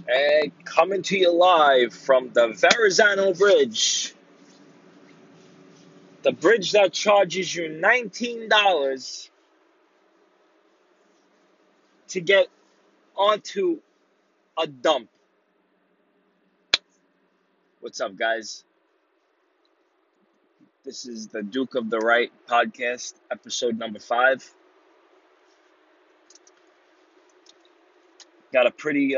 And coming to you live from the Verrazano Bridge, the bridge that charges you $19 to get onto a dump. What's up, guys? This is the Duke of the Right podcast, episode number 5. Got a pretty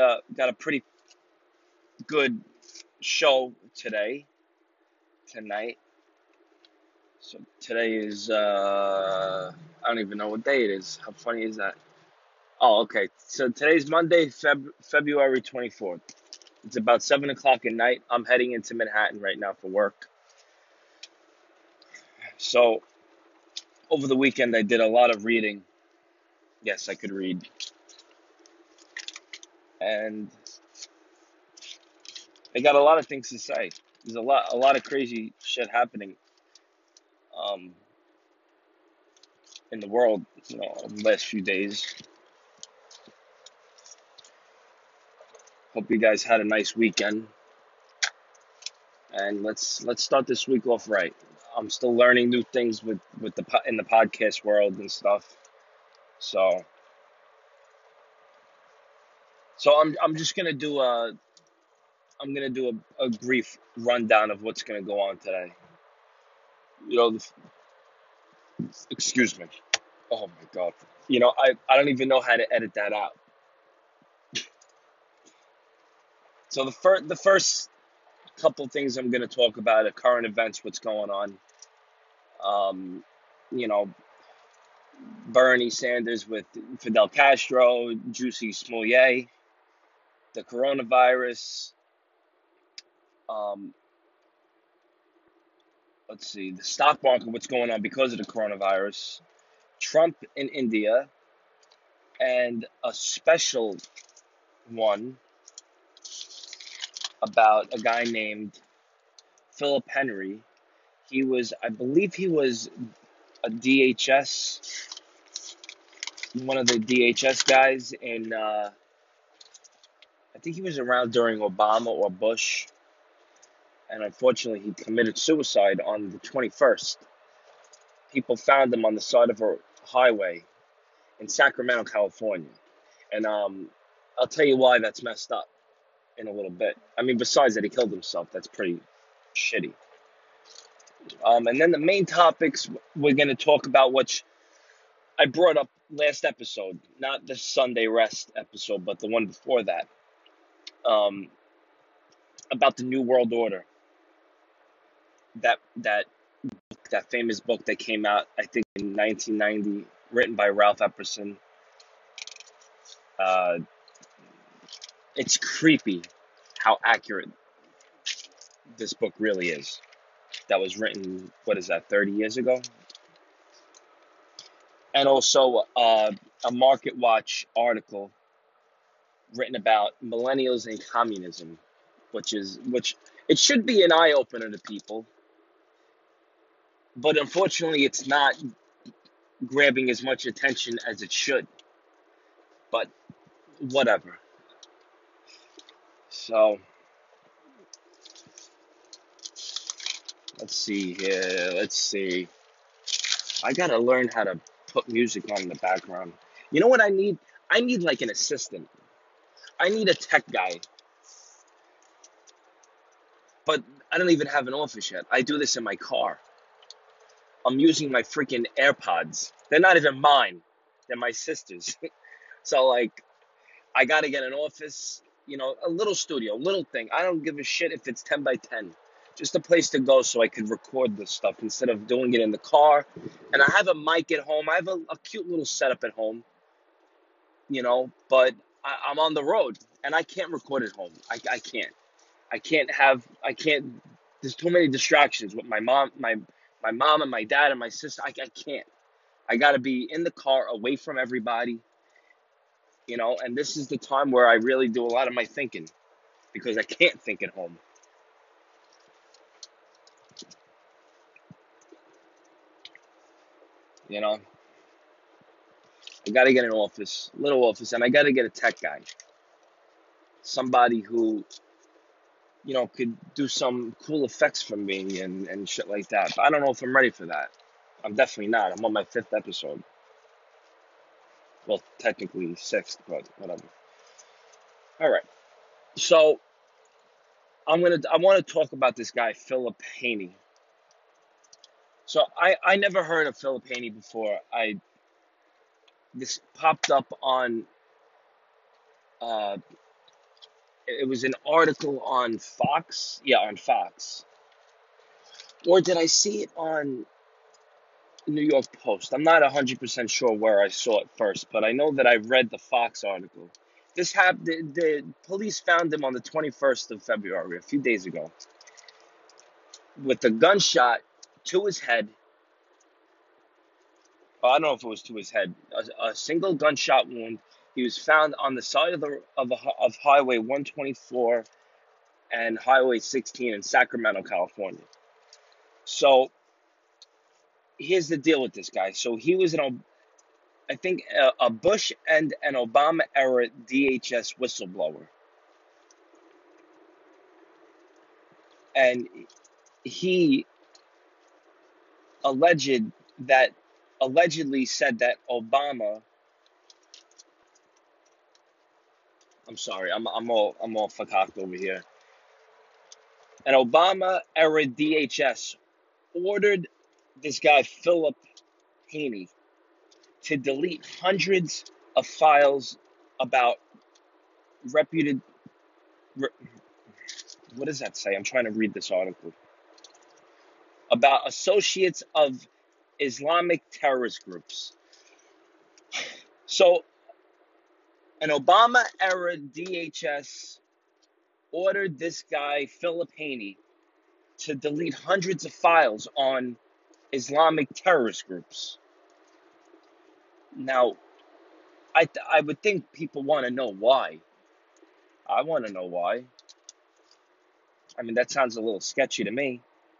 good show tonight. So today is I don't even know what day it is. How funny is that? Oh, okay. So today's Monday, February 24th. It's about 7 o'clock at night. I'm heading into Manhattan right now for work. So over the weekend, I did a lot of reading. Yes, I could read. And I got a lot of things to say. There's a lot of crazy shit happening in the world, in the last few days. Hope you guys had a nice weekend. And let's start this week off right. I'm still learning new things in the podcast world and stuff. So I'm just gonna do a brief rundown of what's gonna go on today. Excuse me. Oh my God. I don't even know how to edit that out. So the first couple things I'm gonna talk about are current events, what's going on. You know, Bernie Sanders with Fidel Castro, Juicy Smollett, the coronavirus. Let's see, the stock market, what's going on because of the coronavirus. Trump in India, and a special one about a guy named Philip Henry. I believe he was a DHS, one of the DHS guys I think he was around during Obama or Bush, and unfortunately he committed suicide on the 21st. People found him on the side of a highway in Sacramento, California, and I'll tell you why that's messed up in a little bit. I mean, besides that he killed himself, that's pretty shitty. And then the main topics we're going to talk about, which I brought up last episode, not the Sunday rest episode, but the one before that, about the New World Order. That famous book that came out, I think, in 1990, written by Ralph Epperson. It's creepy how accurate this book really is. That was written, 30 years ago? And also a Market Watch article written about millennials and communism, which it should be an eye-opener to people, but unfortunately it's not grabbing as much attention as it should. But whatever. So let's see here. Let's see. I gotta learn how to put music on in the background. You know what I need? I need like an assistant. I need a tech guy. But I don't even have an office yet. I do this in my car. I'm using my freaking AirPods. They're not even mine. They're my sister's. So, I got to get an office, a little studio, little thing. I don't give a shit if it's 10 by 10. Just a place to go so I could record this stuff instead of doing it in the car. And I have a mic at home. I have a cute little setup at home, but I'm on the road and I can't record at home. I can't. There's too many distractions with my mom and my dad and my sister. I can't. I got to be in the car away from everybody, and this is the time where I really do a lot of my thinking because I can't think at home. I got to get an office, little office, and I got to get a tech guy. somebody who, could do some cool effects for me and shit like that. But I don't know if I'm ready for that. I'm definitely not. I'm on my 5th episode. Well, technically 6th, but whatever. All right. So I want to talk about this guy, Philip Haney. So I never heard of Philip Haney before. This popped up on, uh, it was an article on Fox. Yeah, on Fox. Or did I see it on New York Post? I'm not 100% sure where I saw it first, but I know that I read the Fox article. This happened. The police found him on the 21st of February, a few days ago, with a gunshot to his head. Well, I don't know if it was to his head. A single gunshot wound. He was found on the side of Highway 124 and Highway 16 in Sacramento, California. So here's the deal with this guy. So he was I think a Bush and an Obama era DHS whistleblower, and he alleged that allegedly said that Obama. I'm sorry, I'm all fucked over here. An Obama era DHS ordered this guy Philip Haney to delete hundreds of files about reputed. What does that say? I'm trying to read this article. About associates of Islamic terrorist groups. So, an Obama era DHS ordered this guy, Philip Haney, to delete hundreds of files on Islamic terrorist groups. Now, I would think people want to know why. I want to know why. I mean, that sounds a little sketchy to me.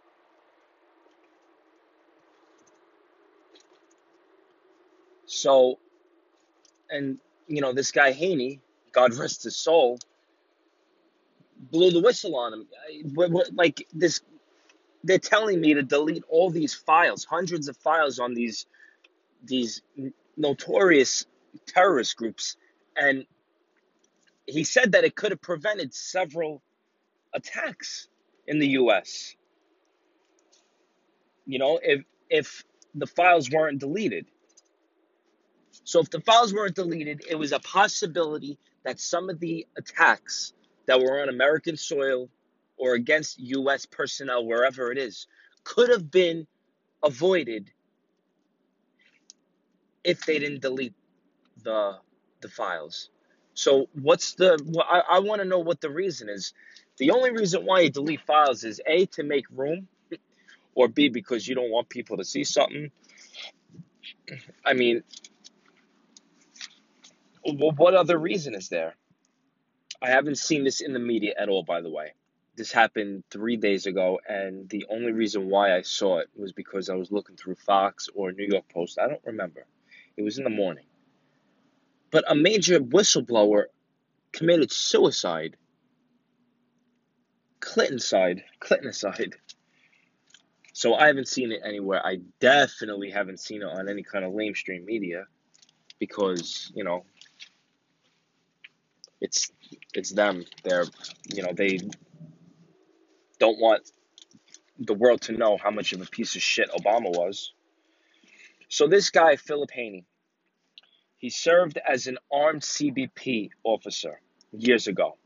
So, and, this guy Haney, God rest his soul, blew the whistle on him. Like this, they're telling me to delete all these files, hundreds of files on these notorious terrorist groups, and he said that it could have prevented several attacks in the U.S. If the files weren't deleted. So if the files weren't deleted, it was a possibility that some of the attacks that were on American soil or against U.S. personnel, wherever it is, could have been avoided if they didn't delete the files. So I want to know what the reason is. The only reason why you delete files is A, to make room, or B, because you don't want people to see something. I mean, what other reason is there? I haven't seen this in the media at all, by the way. This happened 3 days ago, and the only reason why I saw it was because I was looking through Fox or New York Post. I don't remember. It was in the morning. But a major whistleblower committed suicide. Clintonicide. So I haven't seen it anywhere. I definitely haven't seen it on any kind of lamestream media because, it's them. They don't want the world to know how much of a piece of shit Obama was. So this guy, Philip Haney, he served as an armed CBP officer years ago.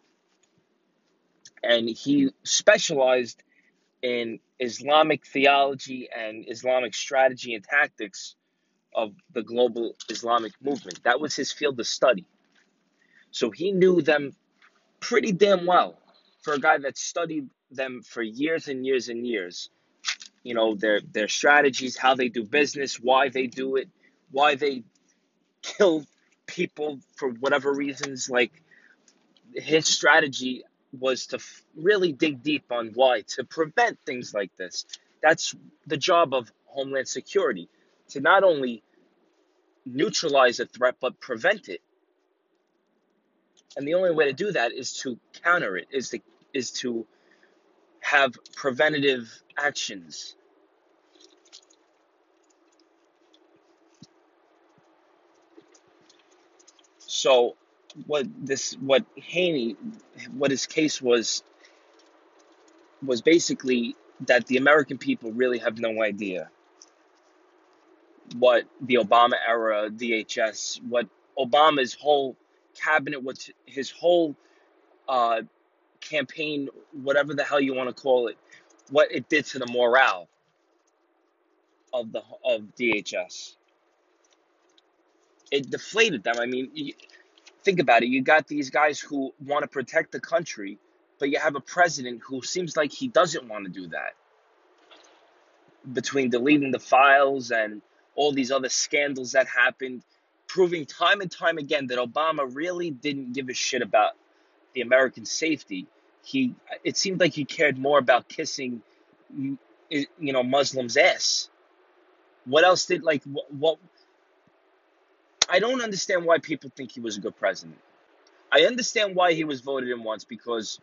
And he specialized in Islamic theology and Islamic strategy and tactics of the global Islamic movement. That was his field of study. So he knew them pretty damn well for a guy that studied them for years and years and years. Their strategies, how they do business, why they do it, why they kill people for whatever reasons. Like, his strategy was to really dig deep on why, to prevent things like this. That's the job of Homeland Security, to not only neutralize a threat, but prevent it. And the only way to do that is to counter it, is to have preventative actions. So what Haney, what his case was basically that the American people really have no idea what the Obama era DHS, what Obama's whole cabinet, what his whole uh, campaign, whatever the hell you want to call it, what it did to the morale of DHS. It deflated them. I mean, think about it. You got these guys who want to protect the country, but you have a president who seems like he doesn't want to do that. Between deleting the files and all these other scandals that happened, proving time and time again that Obama really didn't give a shit about the American safety. It seemed like he cared more about kissing, Muslims' ass. What else did what? I don't understand why people think he was a good president. I understand why he was voted in once because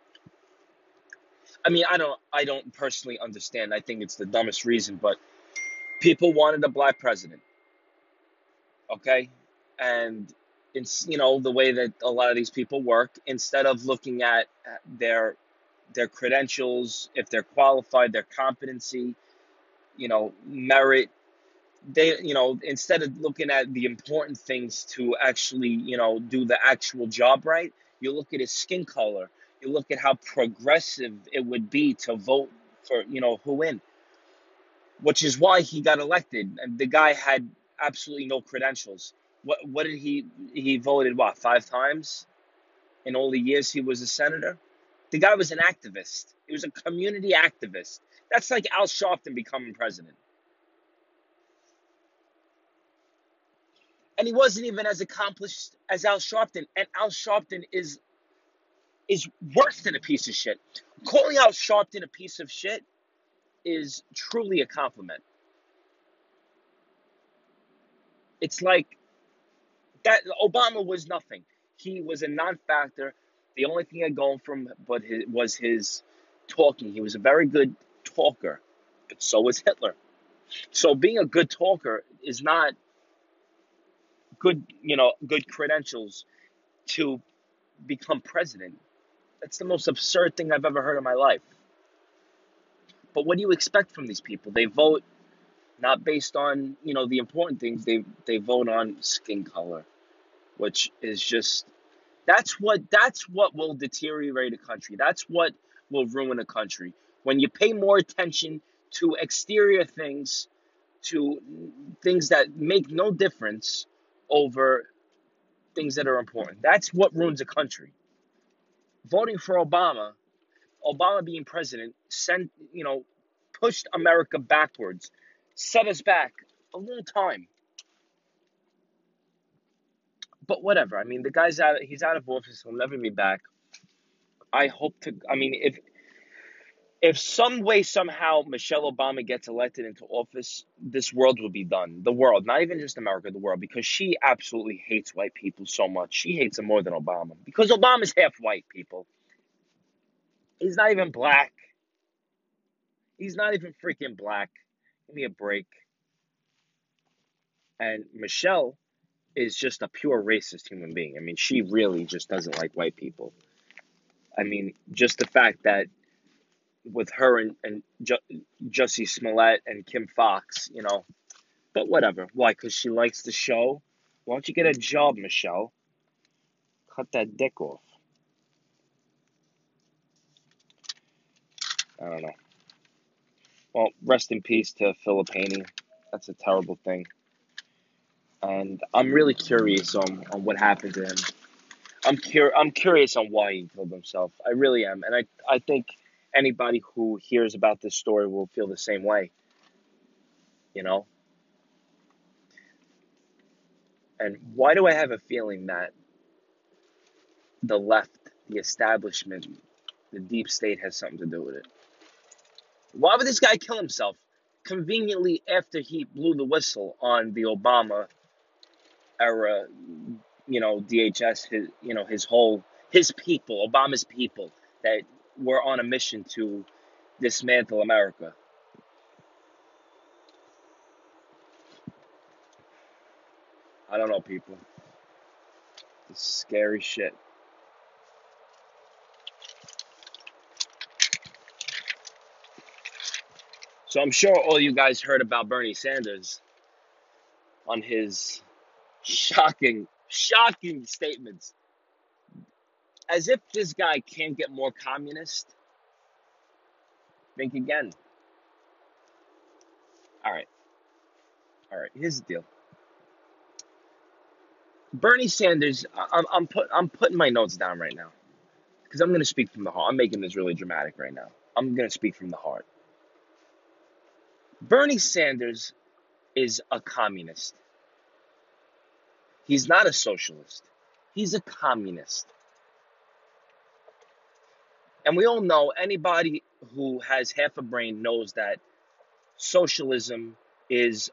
I mean I don't personally understand. I think it's the dumbest reason, but people wanted a black president, okay? And it's the way that a lot of these people work, instead of looking at their credentials, if they're qualified, their competency, merit, they instead of looking at the important things to actually do the actual job right, you look at his skin color, you look at how progressive it would be to vote for who in, which is why he got elected. And the guy had absolutely no credentials. What did he voted what, 5 times in all the years he was a senator? The guy was an activist. He was a community activist. That's like Al Sharpton becoming president. And he wasn't even as accomplished as Al Sharpton. And Al Sharpton is worse than a piece of shit. Calling Al Sharpton a piece of shit is truly a compliment. It's like that Obama was nothing. He was a non-factor. The only thing he had going from was his talking. He was a very good talker, but so was Hitler. So being a good talker is not good credentials to become president. That's the most absurd thing I've ever heard in my life. But what do you expect from these people? They vote not based on, the important things. They vote on skin color, which is just that's what will deteriorate a country. That's what will ruin a country. When you pay more attention to exterior things, to things that make no difference over things that are important. That's what ruins a country. Voting for Obama being president, pushed America backwards, set us back a long time. But whatever. I mean, the guy's out. He's out of office. He'll never be back. I hope to. I mean, if some way somehow Michelle Obama gets elected into office, this world will be done. The world, not even just America, the world, because she absolutely hates white people so much. She hates them more than Obama, because Obama's half white, people. He's not even black. He's not even freaking black. Give me a break. And Michelle is just a pure racist human being. I mean, she really just doesn't like white people. I mean, just the fact that with her and Jussie Smollett and Kim Fox, but whatever. Why? Because she likes the show? Why don't you get a job, Michelle? Cut that dick off. I don't know. Well, rest in peace to Philip Haney. That's a terrible thing. And I'm really curious on what happened to him. I'm curious on why he killed himself. I really am. And I think anybody who hears about this story will feel the same way. You know? And why do I have a feeling that the left, the establishment, the deep state has something to do with it? Why would this guy kill himself conveniently after he blew the whistle on the Obama era DHS, his people, Obama's people, that were on a mission to dismantle America. I don't know, people. It's scary shit. So I'm sure all you guys heard about Bernie Sanders on his shocking, shocking statements. As if this guy can't get more communist. Think again. All right. Here's the deal. Bernie Sanders. I'm putting my notes down right now because I'm going to speak from the heart. I'm making this really dramatic right now. I'm going to speak from the heart. Bernie Sanders is a communist. He's not a socialist. He's a communist. And we all know, anybody who has half a brain knows that socialism is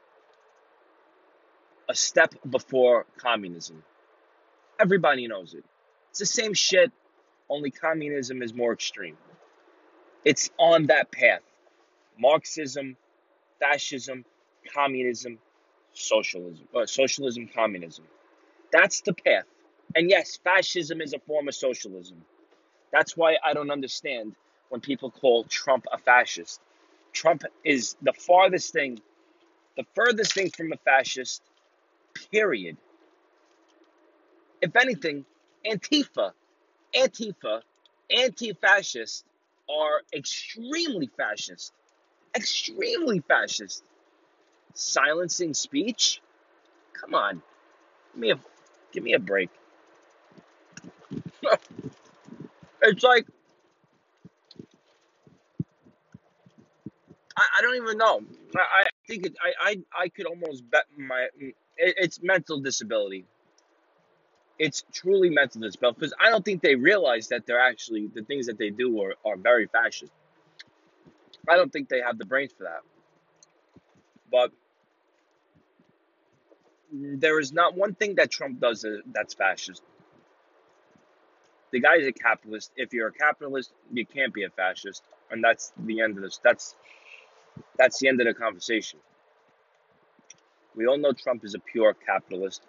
a step before communism. Everybody knows it. It's the same shit, only communism is more extreme. It's on that path. Marxism, fascism, communism, socialism, communism. That's the path. And yes, fascism is a form of socialism. That's why I don't understand when people call Trump a fascist. Trump is the furthest thing from a fascist, period. If anything, Antifa, anti-fascists are extremely fascist. Extremely fascist. Silencing speech? Come on. Give me a break. It's like, I don't even know. I think I could almost bet it's mental disability. It's truly mental disability because I don't think they realize that they're actually, the things that they do are very fascist. I don't think they have the brains for that. But there is not one thing that Trump does that's fascist. The guy is a capitalist. If you're a capitalist, you can't be a fascist, and that's the end of this. That's the end of the conversation. We all know Trump is a pure capitalist,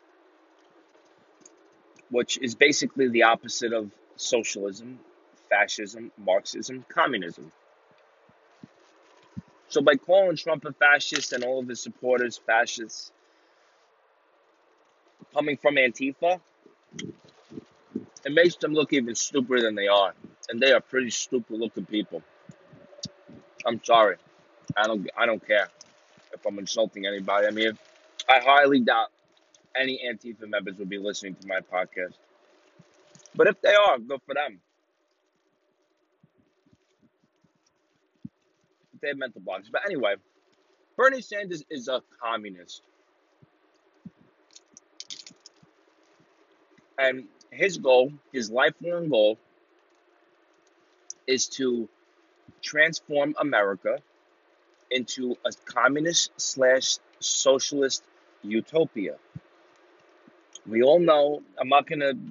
which is basically the opposite of socialism, fascism, Marxism, communism. So by calling Trump a fascist and all of his supporters fascists, coming from Antifa, it makes them look even stupider than they are. And they are pretty stupid looking people. I'm sorry. I don't care if I'm insulting anybody. I mean, I highly doubt any Antifa members will be listening to my podcast. But if they are, good for them. They have mental blocks. But anyway, Bernie Sanders is a communist. And his goal, his lifelong goal, is to transform America into a communist / socialist utopia. We all know, I'm not going to,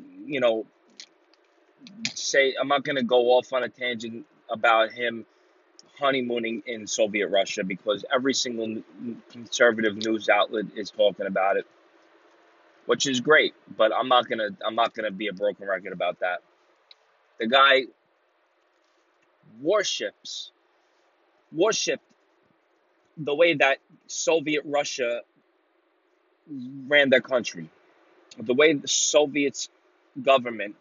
I'm not going to go off on a tangent about him honeymooning in Soviet Russia because every single conservative news outlet is talking about it, which is great, but I'm not gonna be a broken record about that. The guy worshipped the way that Soviet Russia ran their country, the way the Soviet government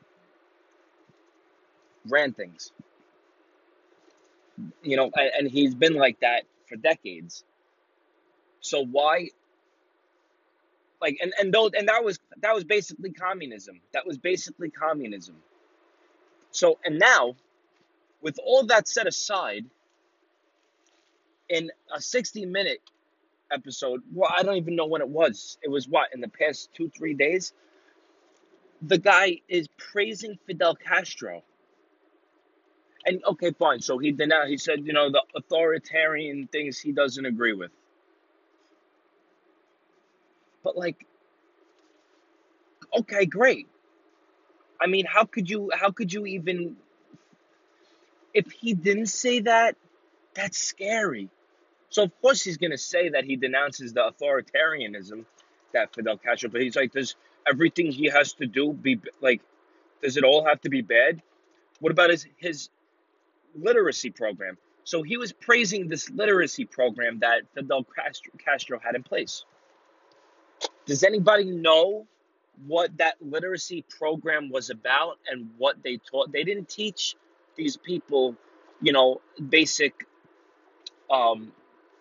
ran things. And he's been like that for decades. So why, and that was basically communism. That was basically communism. So, and now, with all that set aside, in a 60-minute episode, well, I don't even know when it was. It was what, in the past 2-3 days? The guy is praising Fidel Castro. And okay, fine. So he said, the authoritarian things he doesn't agree with. But Okay, great. I mean, how could you even, if he didn't say that, that's scary. So of course he's gonna say that he denounces the authoritarianism that Fidel Castro, but he's like, does everything he has to do be like, does it all have to be bad? What about his literacy program? So he was praising this literacy program that Castro had in place. Does anybody know what that literacy program was about and what they taught? They didn't teach these people, basic um,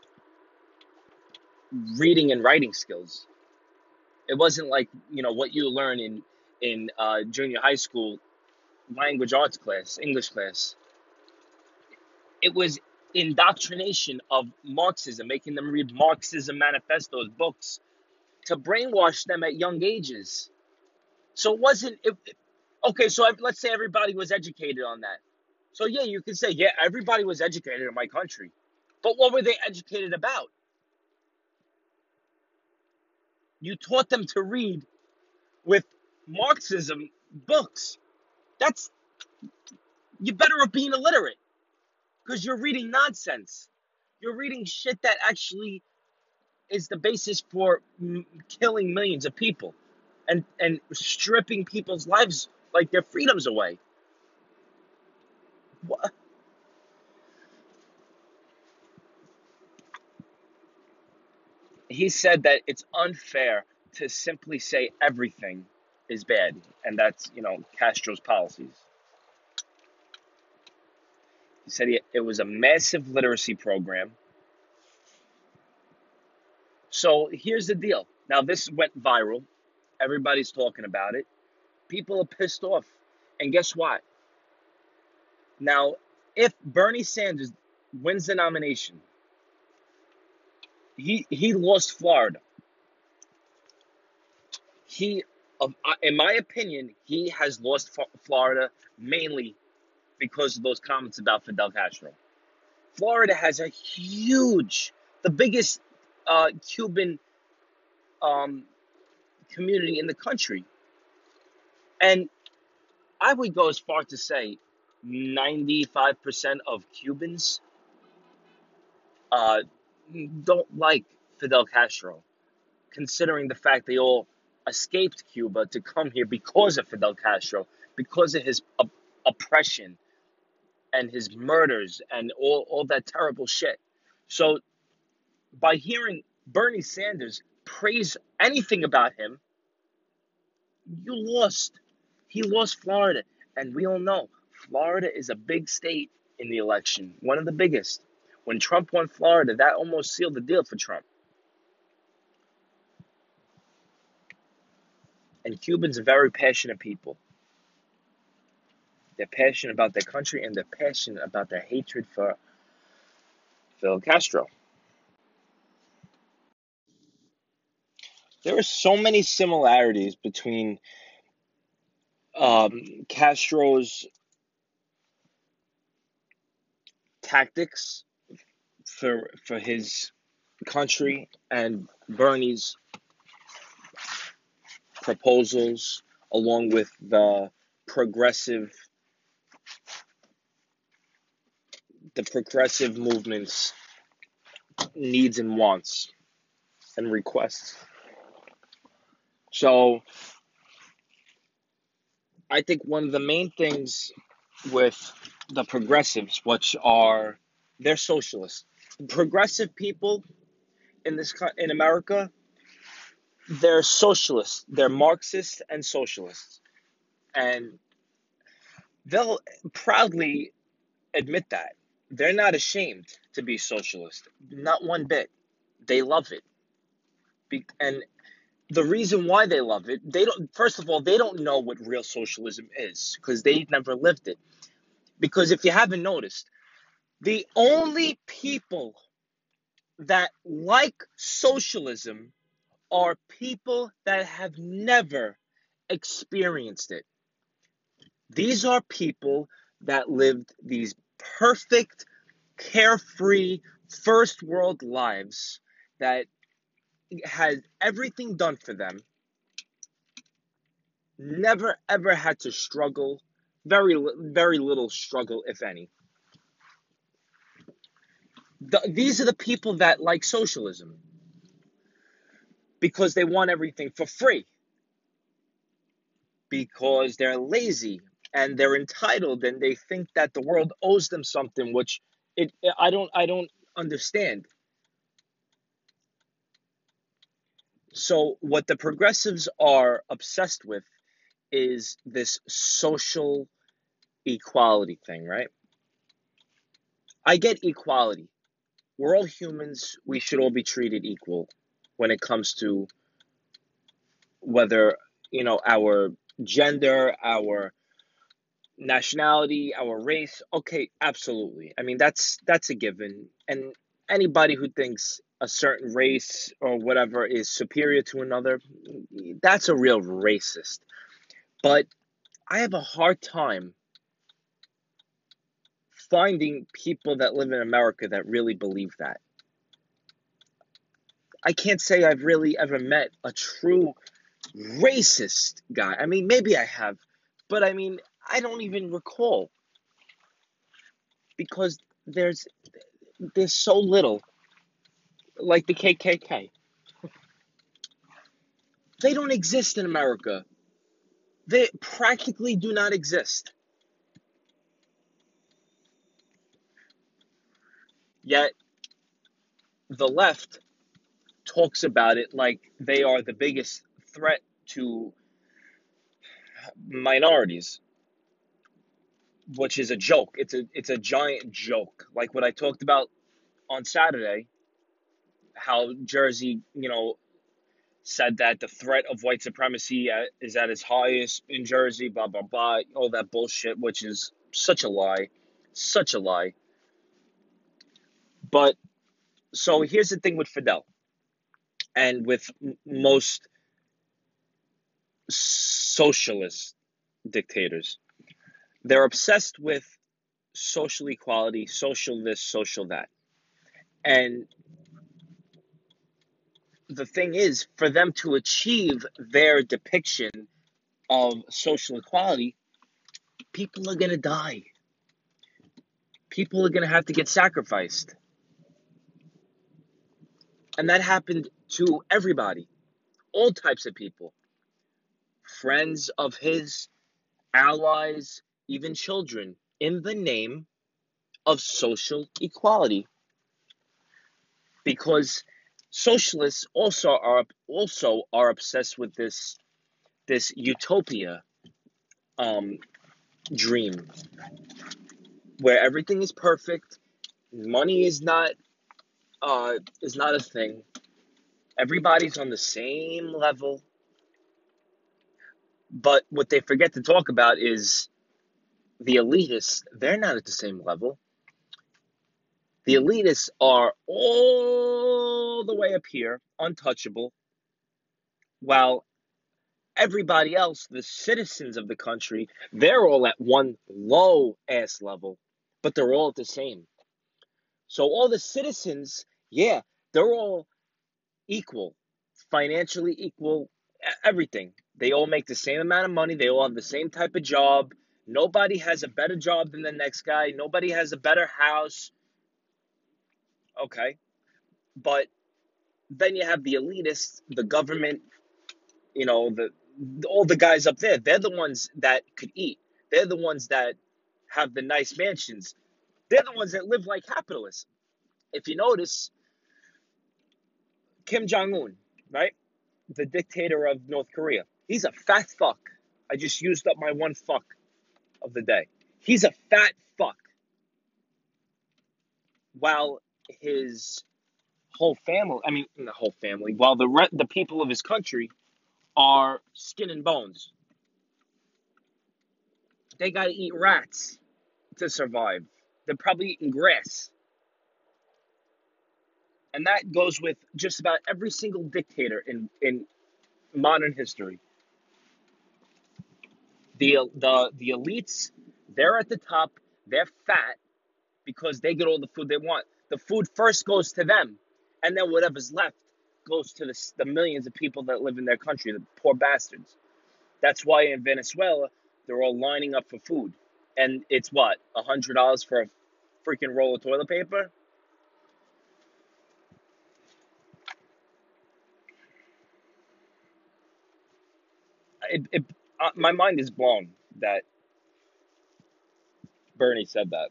reading and writing skills. It wasn't like what you learn in junior high school language arts class, English class. It was indoctrination of Marxism, making them read Marxism manifestos, books, to brainwash them at young ages. So it wasn't okay. So let's say everybody was educated on that. So yeah, you can say yeah, everybody was educated in my country, but what were they educated about? You taught them to read with Marxism books. That's You better off being illiterate because you're reading nonsense. You're reading shit that actually is the basis for killing millions of people and stripping people's lives, like their freedoms, away. What? He said that it's unfair to simply say everything is bad, and that's Castro's policies. He said it was a massive literacy program. So here's the deal. Now this went viral. Everybody's talking about it. People are pissed off. And guess what? Now, if Bernie Sanders wins the nomination, he lost Florida. He, in my opinion, he has lost Florida mainly because of those comments about Fidel Castro. Florida has the biggest Cuban um, community in the country, and I would go as far to say 95% of Cubans uh, don't like Fidel Castro, considering the fact they all escaped Cuba to come here because of Fidel Castro, because of his oppression and his murders and all that terrible shit. So by hearing Bernie Sanders praise anything about him, you lost. He lost Florida. And we all know Florida is a big state in the election, one of the biggest. When Trump won Florida, that almost sealed the deal for Trump. And Cubans are very passionate people. They're passionate about their country and they're passionate about their hatred for Fidel Castro. There are so many similarities between Castro's tactics for his country and Bernie's proposals, along with the progressive movement's needs and wants and requests. So I think one of the main things with the progressives, which are they're socialists. Progressive people in America, they're socialists. They're Marxists and socialists, and they'll proudly admit that. They're not ashamed to be socialist, not one bit. They love it, and the reason why they love it, they don't. First of all, they don't know what real socialism is because they've never lived it. Because if you haven't noticed, the only people that like socialism are people that have never experienced it. These are people that lived these perfect, carefree, first world lives that had everything done for them. never ever had to struggle, very little struggle, if any. These are the people that like socialism because they want everything for free, because they're lazy and they're entitled and they think that the world owes them something, which I don't understand. So what the progressives are obsessed with is this social equality thing, right? I get equality. We're all humans. We should all be treated equal when it comes to whether, our gender, our nationality, our race. Okay, absolutely. I mean, that's a given. And anybody who thinks a certain race or whatever is superior to another, that's a real racist. But I have a hard time finding people that live in America that really believe that. I can't say I've really ever met a true racist guy. I mean, maybe I have, but I mean, I don't even recall because there's so little, like the KKK. They don't exist in America. They practically do not exist. Yet the left talks about it like they are the biggest threat to minorities, which is a joke. It's a giant joke. Like what I talked about on Saturday, how Jersey, said that the threat of white supremacy is at its highest in Jersey, blah, blah, blah, all that bullshit, which is such a lie. Such a lie. But so here's the thing with Fidel and with most socialist dictators. They're obsessed with social equality, social this, social that. And the thing is, for them to achieve their depiction of social equality, people are going to die. People are going to have to get sacrificed. And that happened to everybody, all types of people, friends of his, allies, even children, in the name of social equality. Because socialists also are obsessed with this utopia um, dream where everything is perfect, money is not a thing. Everybody's on the same level. But what they forget to talk about is the elitists. They're not at the same level. The elitists are all the way up here, untouchable, while everybody else, the citizens of the country, they're all at one low ass level, but they're all the same. So all the citizens, yeah, they're all equal, financially equal, everything. They all make the same amount of money. They all have the same type of job. Nobody has a better job than the next guy. Nobody has a better house. Okay. But then you have the elitists, the government, all the guys up there. They're the ones that could eat. They're the ones that have the nice mansions. They're the ones that live like capitalists. If you notice, Kim Jong Un, right? The dictator of North Korea. He's a fat fuck. I just used up my one fuck of the day. He's a fat fuck. While his whole family, I mean, the whole family, while the people of his country are skin and bones. They got to eat rats to survive. They're probably eating grass. And that goes with just about every single dictator in modern history. The elites, they're at the top. They're fat because they get all the food they want. The food first goes to them, and then whatever's left goes to the millions of people that live in their country, the poor bastards. That's why in Venezuela they're all lining up for food, and it's what, $100 for a freaking roll of toilet paper. My mind is blown that Bernie said that.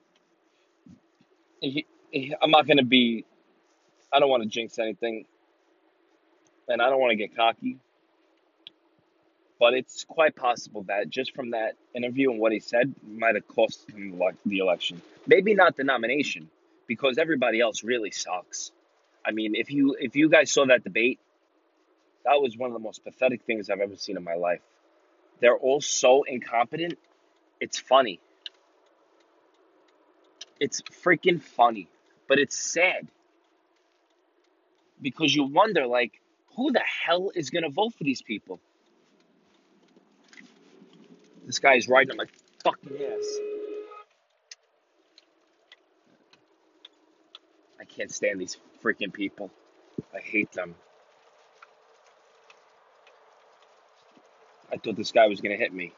I'm not gonna be. I don't want to jinx anything, and I don't want to get cocky, but it's quite possible that just from that interview and what he said might have cost him the election. Maybe not the nomination, because everybody else really sucks. I mean, if you guys saw that debate, that was one of the most pathetic things I've ever seen in my life. They're all so incompetent. It's funny. It's freaking funny, but it's sad because you wonder, like, who the hell is gonna vote for these people? This guy is riding on my fucking ass. I can't stand these freaking people. I hate them. I thought this guy was gonna hit me.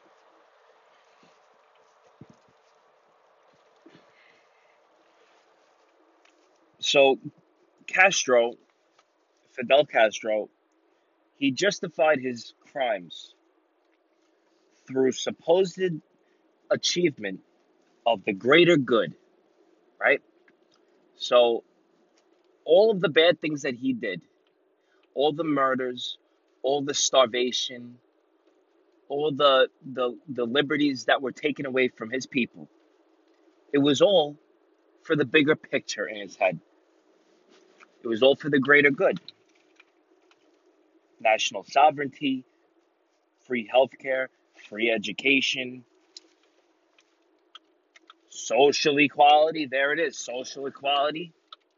So Castro, Fidel Castro, he justified his crimes through supposed achievement of the greater good, right? So all of the bad things that he did, all the murders, all the starvation, all the liberties that were taken away from his people, it was all for the bigger picture in his head. It was all for the greater good. National sovereignty, free healthcare, free education, social equality. There it is, social equality.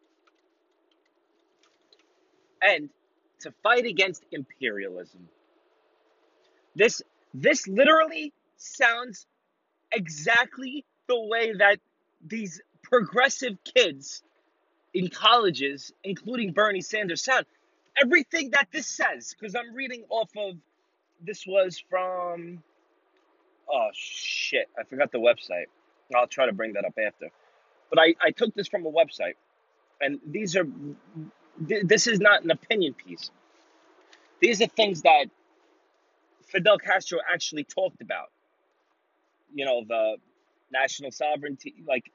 And to fight against imperialism. This this literally sounds exactly the way that these progressive kids in colleges, including Bernie Sanders, sound. Everything that this says, because I'm reading off of, this was from, oh shit, I forgot the website. I'll try to bring that up after. But I took this from a website, and this is not an opinion piece. These are things that Fidel Castro actually talked about. The national sovereignty, like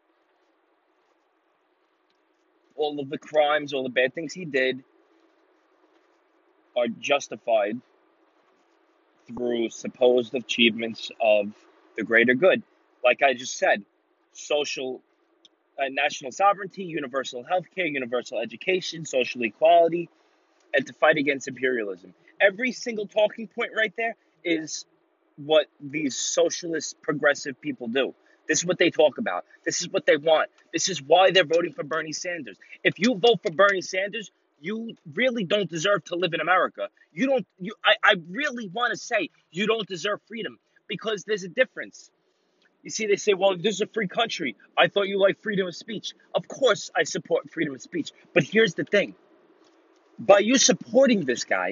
all of the crimes, all the bad things he did are justified through supposed achievements of the greater good. Like I just said, social, national sovereignty, universal health care, universal education, social equality, and to fight against imperialism. Every single talking point right there is what these socialist progressive people do. This is what they talk about. This is what they want. This is why they're voting for Bernie Sanders. If you vote for Bernie Sanders, you really don't deserve to live in America. You don't you I really want to say you don't deserve freedom, because there's a difference. You see, they say, well, this is a free country. I thought you liked freedom of speech. Of course I support freedom of speech. But here's the thing. By you supporting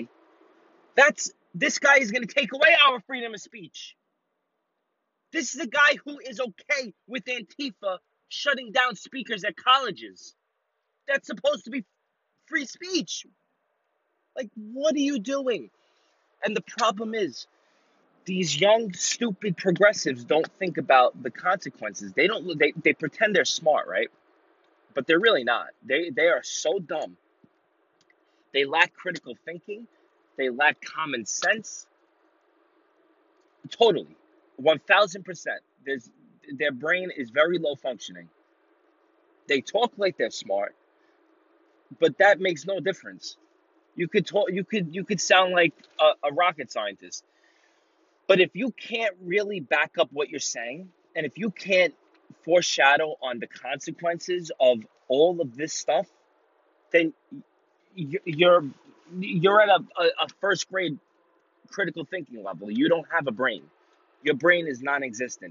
this guy is going to take away our freedom of speech. This is a guy who is okay with Antifa shutting down speakers at colleges. That's supposed to be free speech. Like, what are you doing? And the problem is, these young, stupid progressives don't think about the consequences. They don't. They pretend they're smart, right? But they're really not. They are so dumb. They lack critical thinking. They lack common sense. Totally, 1,000%. Their brain is very low functioning. They talk like they're smart, but that makes no difference. You could talk. You could sound like a rocket scientist, but if you can't really back up what you're saying, and if you can't foreshadow on the consequences of all of this stuff, then you're at a first grade critical thinking level. You don't have a brain. Your brain is non-existent.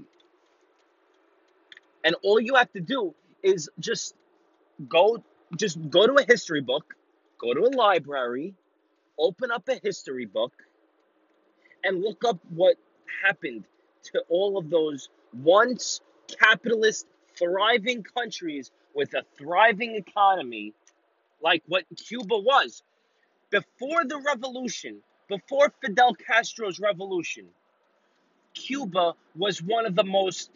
And all you have to do is go go to a history book, go to a library, open up a history book, and look up what happened to all of those once capitalist, thriving countries with a thriving economy, like what Cuba was. Before the revolution, before Fidel Castro's revolution, Cuba was one of the most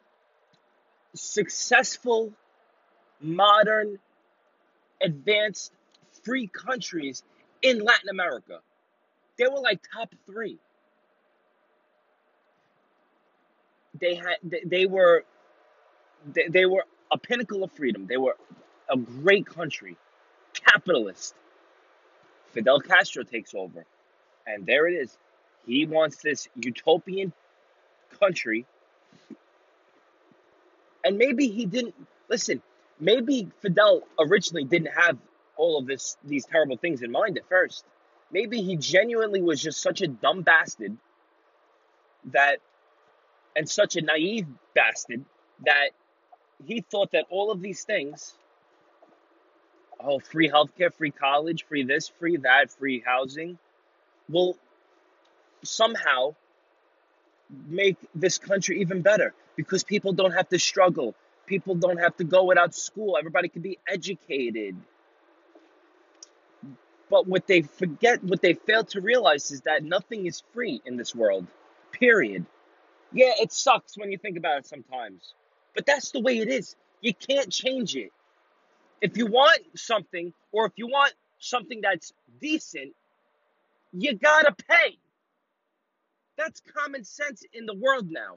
successful, modern, advanced, free countries in Latin America. They were like top three. They were a pinnacle of freedom. They were a great country, capitalist. Fidel Castro takes over, and there it is. He wants this utopian country, and maybe he didn't listen. Maybe Fidel originally didn't have all of these terrible things in mind at first. Maybe he genuinely was just such a dumb bastard that, and such a naive bastard that he thought that all of these things, oh, free healthcare, free college, free this, free that, free housing, will somehow make this country even better because people don't have to struggle. People don't have to go without school. Everybody can be educated. But what they forget, what they fail to realize is that nothing is free in this world. Period. Yeah, it sucks when you think about it sometimes. But that's the way it is. You can't change it. If you want something, or if you want something that's decent, you gotta pay. That's common sense in the world now.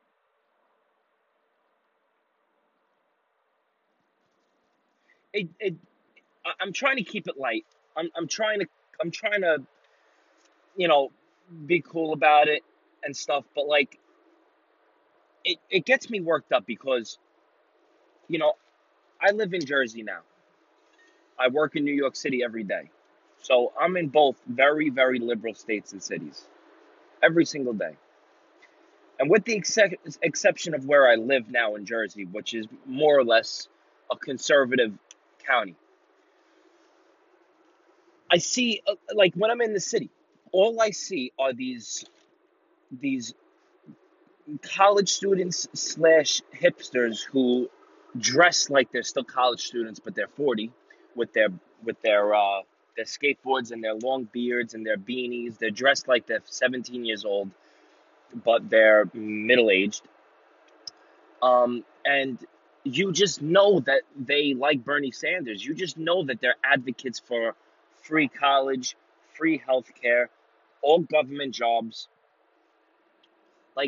It I'm trying to keep it light. I'm trying to you know be cool about it and stuff, but like it gets me worked up because you know I live in Jersey now. I work in New York City every day. So I'm in both very, very liberal states and cities every single day. And with the exception of where I live now in Jersey, which is more or less a conservative county, I see, like when I'm in the city, all I see are these college students slash hipsters who dress like they're still college students, but they're 40 with their skateboards and their long beards and their beanies. They're dressed like they're 17 years old, but they're middle aged. And you just know that they like Bernie Sanders. You just know that they're advocates for free college, free healthcare, all government jobs. Like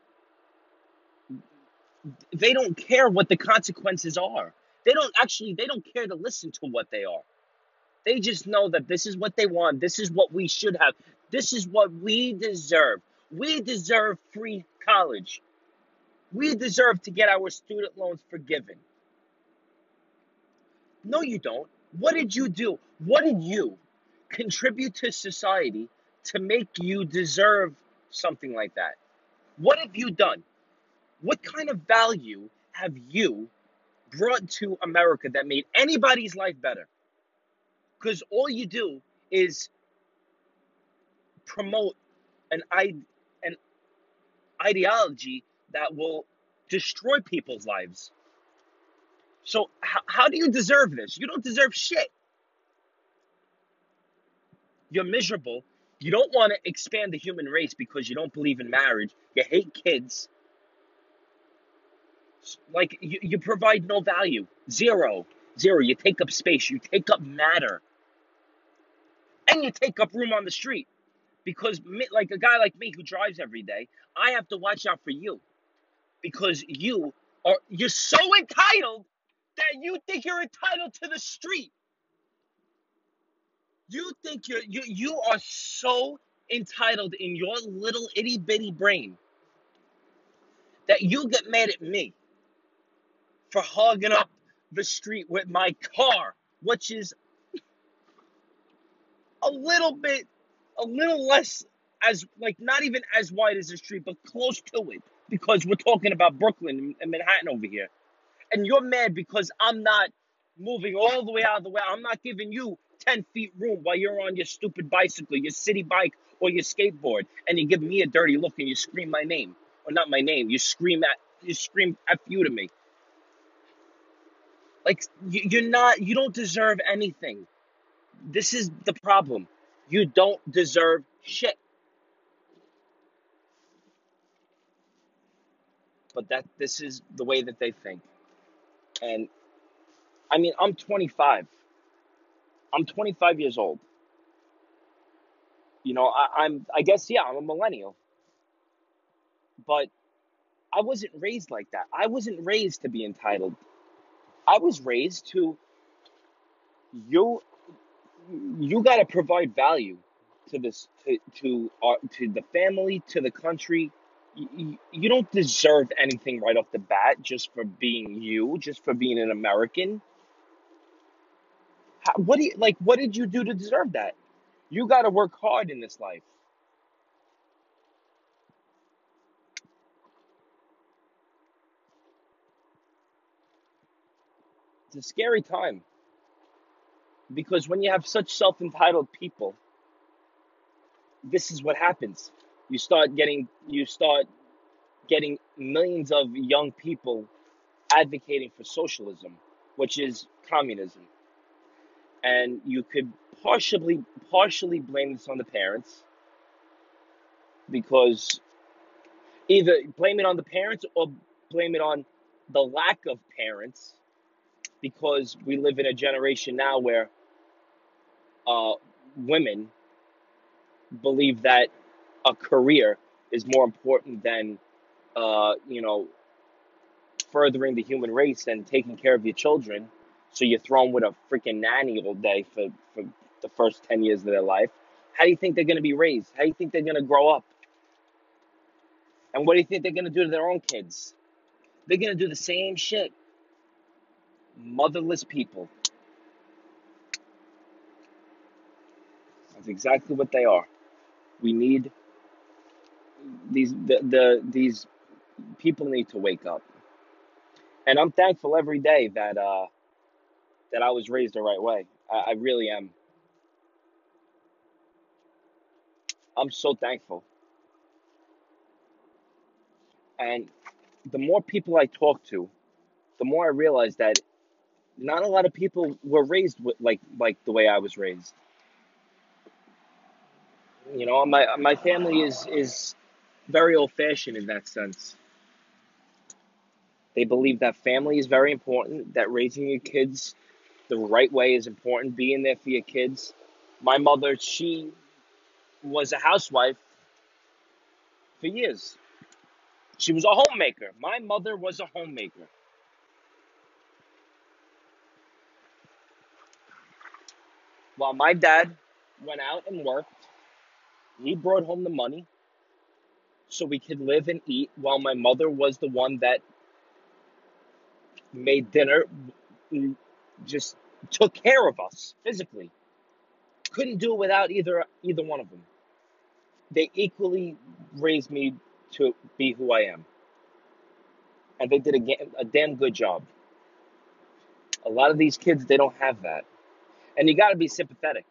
they don't care what the consequences are. They don't care to listen to what they are. They just know that this is what they want. This is what we should have. This is what we deserve. We deserve free college. We deserve to get our student loans forgiven. No, you don't. What did you do? What did you contribute to society to make you deserve something like that? What have you done? What kind of value have you brought to America that made anybody's life better? Because all you do is promote an, an ideology that will destroy people's lives. So, how do you deserve this? You don't deserve shit. You're miserable. You don't want to expand the human race because you don't believe in marriage. You hate kids. Like, you provide no value. Zero. Zero. You take up space. You take up matter. And you take up room on the street. Because, like a guy like me who drives every day, I have to watch out for you. Because you're so entitled that you think you're entitled to the street. You think you are so entitled in your little itty bitty brain that you get mad at me for hogging up the street with my car, which is a little less, as like not even as wide as the street, but close to it, because we're talking about Brooklyn and Manhattan over here. And you're mad because I'm not moving all the way out of the way. I'm not giving you 10 feet room while you're on your stupid bicycle, your city bike, or you skateboard and you give me a dirty look and you scream my name, or not my name, you scream F you to me. Like you don't deserve anything. This is the problem. You don't deserve shit. But that this is the way that they think. And I mean, I'm 25. I'm 25 years old. I guess yeah, I'm a millennial. But I wasn't raised like that. I wasn't raised to be entitled. I was raised to you. You got to provide value to to the family, to the country. You don't deserve anything right off the bat just for being you, just for being an American. What do you like? What did you do to deserve that? You got to work hard in this life. It's a scary time because when you have such self-entitled people, this is what happens. You start getting millions of young people advocating for socialism, which is communism. And you could partially blame this on the parents, because either blame it on the parents or blame it on the lack of parents, because we live in a generation now where uh, women believe that a career is more important than you know, furthering the human race and taking care of your children. So you're thrown with a freaking nanny all day for the first 10 years of their life. How do you think they're going to be raised? How do you think they're going to grow up? And what do you think they're going to do to their own kids? They're going to do the same shit. Motherless people. That's exactly what they are. We need these people need to wake up. And I'm thankful every day that I was raised the right way. I really am. I'm so thankful. And the more people I talk to, the more I realize that not a lot of people were raised with, like the way I was raised. My family is very old fashioned in that sense. They believe that family is very important, that raising your kids the right way is important, being there for your kids. My mother, she was a housewife for years. She was a homemaker. My mother was a homemaker. While my dad went out and worked, he brought home the money so we could live and eat, while my mother was the one that made dinner, just took care of us physically. Couldn't do it without either one of them. They equally raised me to be who I am, and they did a damn good job. A lot of these kids, they don't have that, and you got to be sympathetic.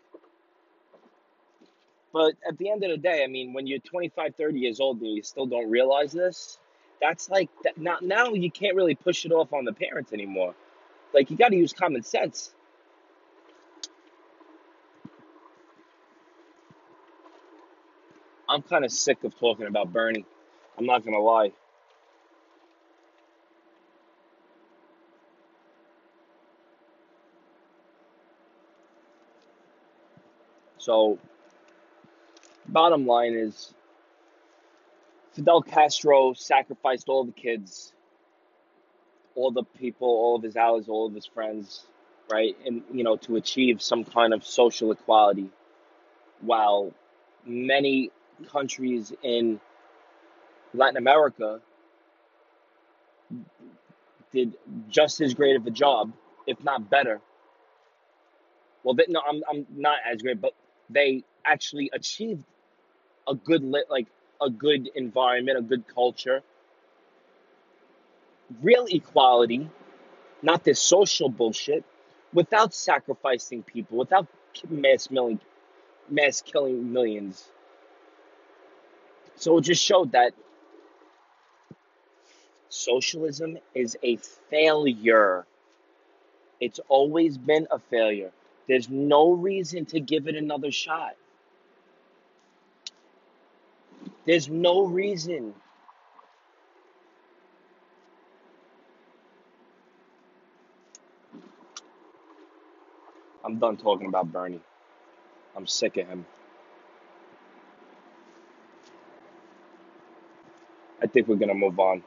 But at the end of the day, I mean, when you're 25, 30 years old and you still don't realize this, that's like that. Now you can't really push it off on the parents anymore. Like, you got to use common sense. I'm kind of sick of talking about Bernie. I'm not gonna lie. So, bottom line is, Fidel Castro sacrificed all the kids, all the people, all of his allies, all of his friends, right? And, to achieve some kind of social equality, while many countries in Latin America did just as great of a job, if not better. Well, no, I'm not as great, but they actually achieved a good a good environment, a good culture, real equality, not this social bullshit, without sacrificing people, without mass killing millions. So it just showed that socialism is a failure. It's always been a failure. There's no reason to give it another shot. There's no reason. I'm done talking about Bernie. I'm sick of him. I think we're gonna move on.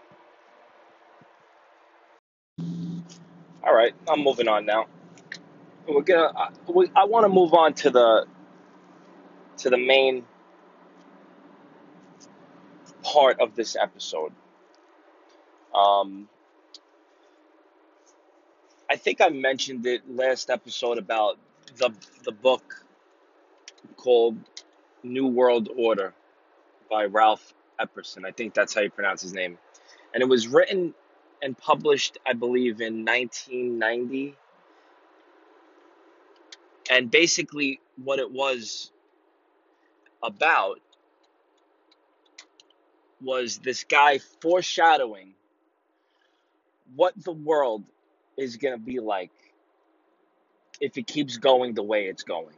All right, I'm moving on now. We're gonna. I want to move on to the main part of this episode. Um, I think I mentioned it last episode about the the book called New World Order by Ralph Epperson. I think that's how you pronounce his name. And it was written and published, I believe, in 1990. And basically, what it was about was this guy foreshadowing what the world is going to be like if it keeps going the way it's going.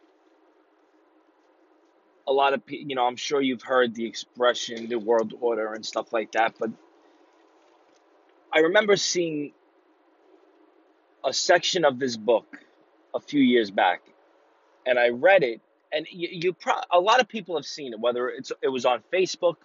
A lot of people, I'm sure you've heard the expression New World Order and stuff like that, but I remember seeing a section of this book a few years back, and I read it, and a lot of people have seen it, whether it was on Facebook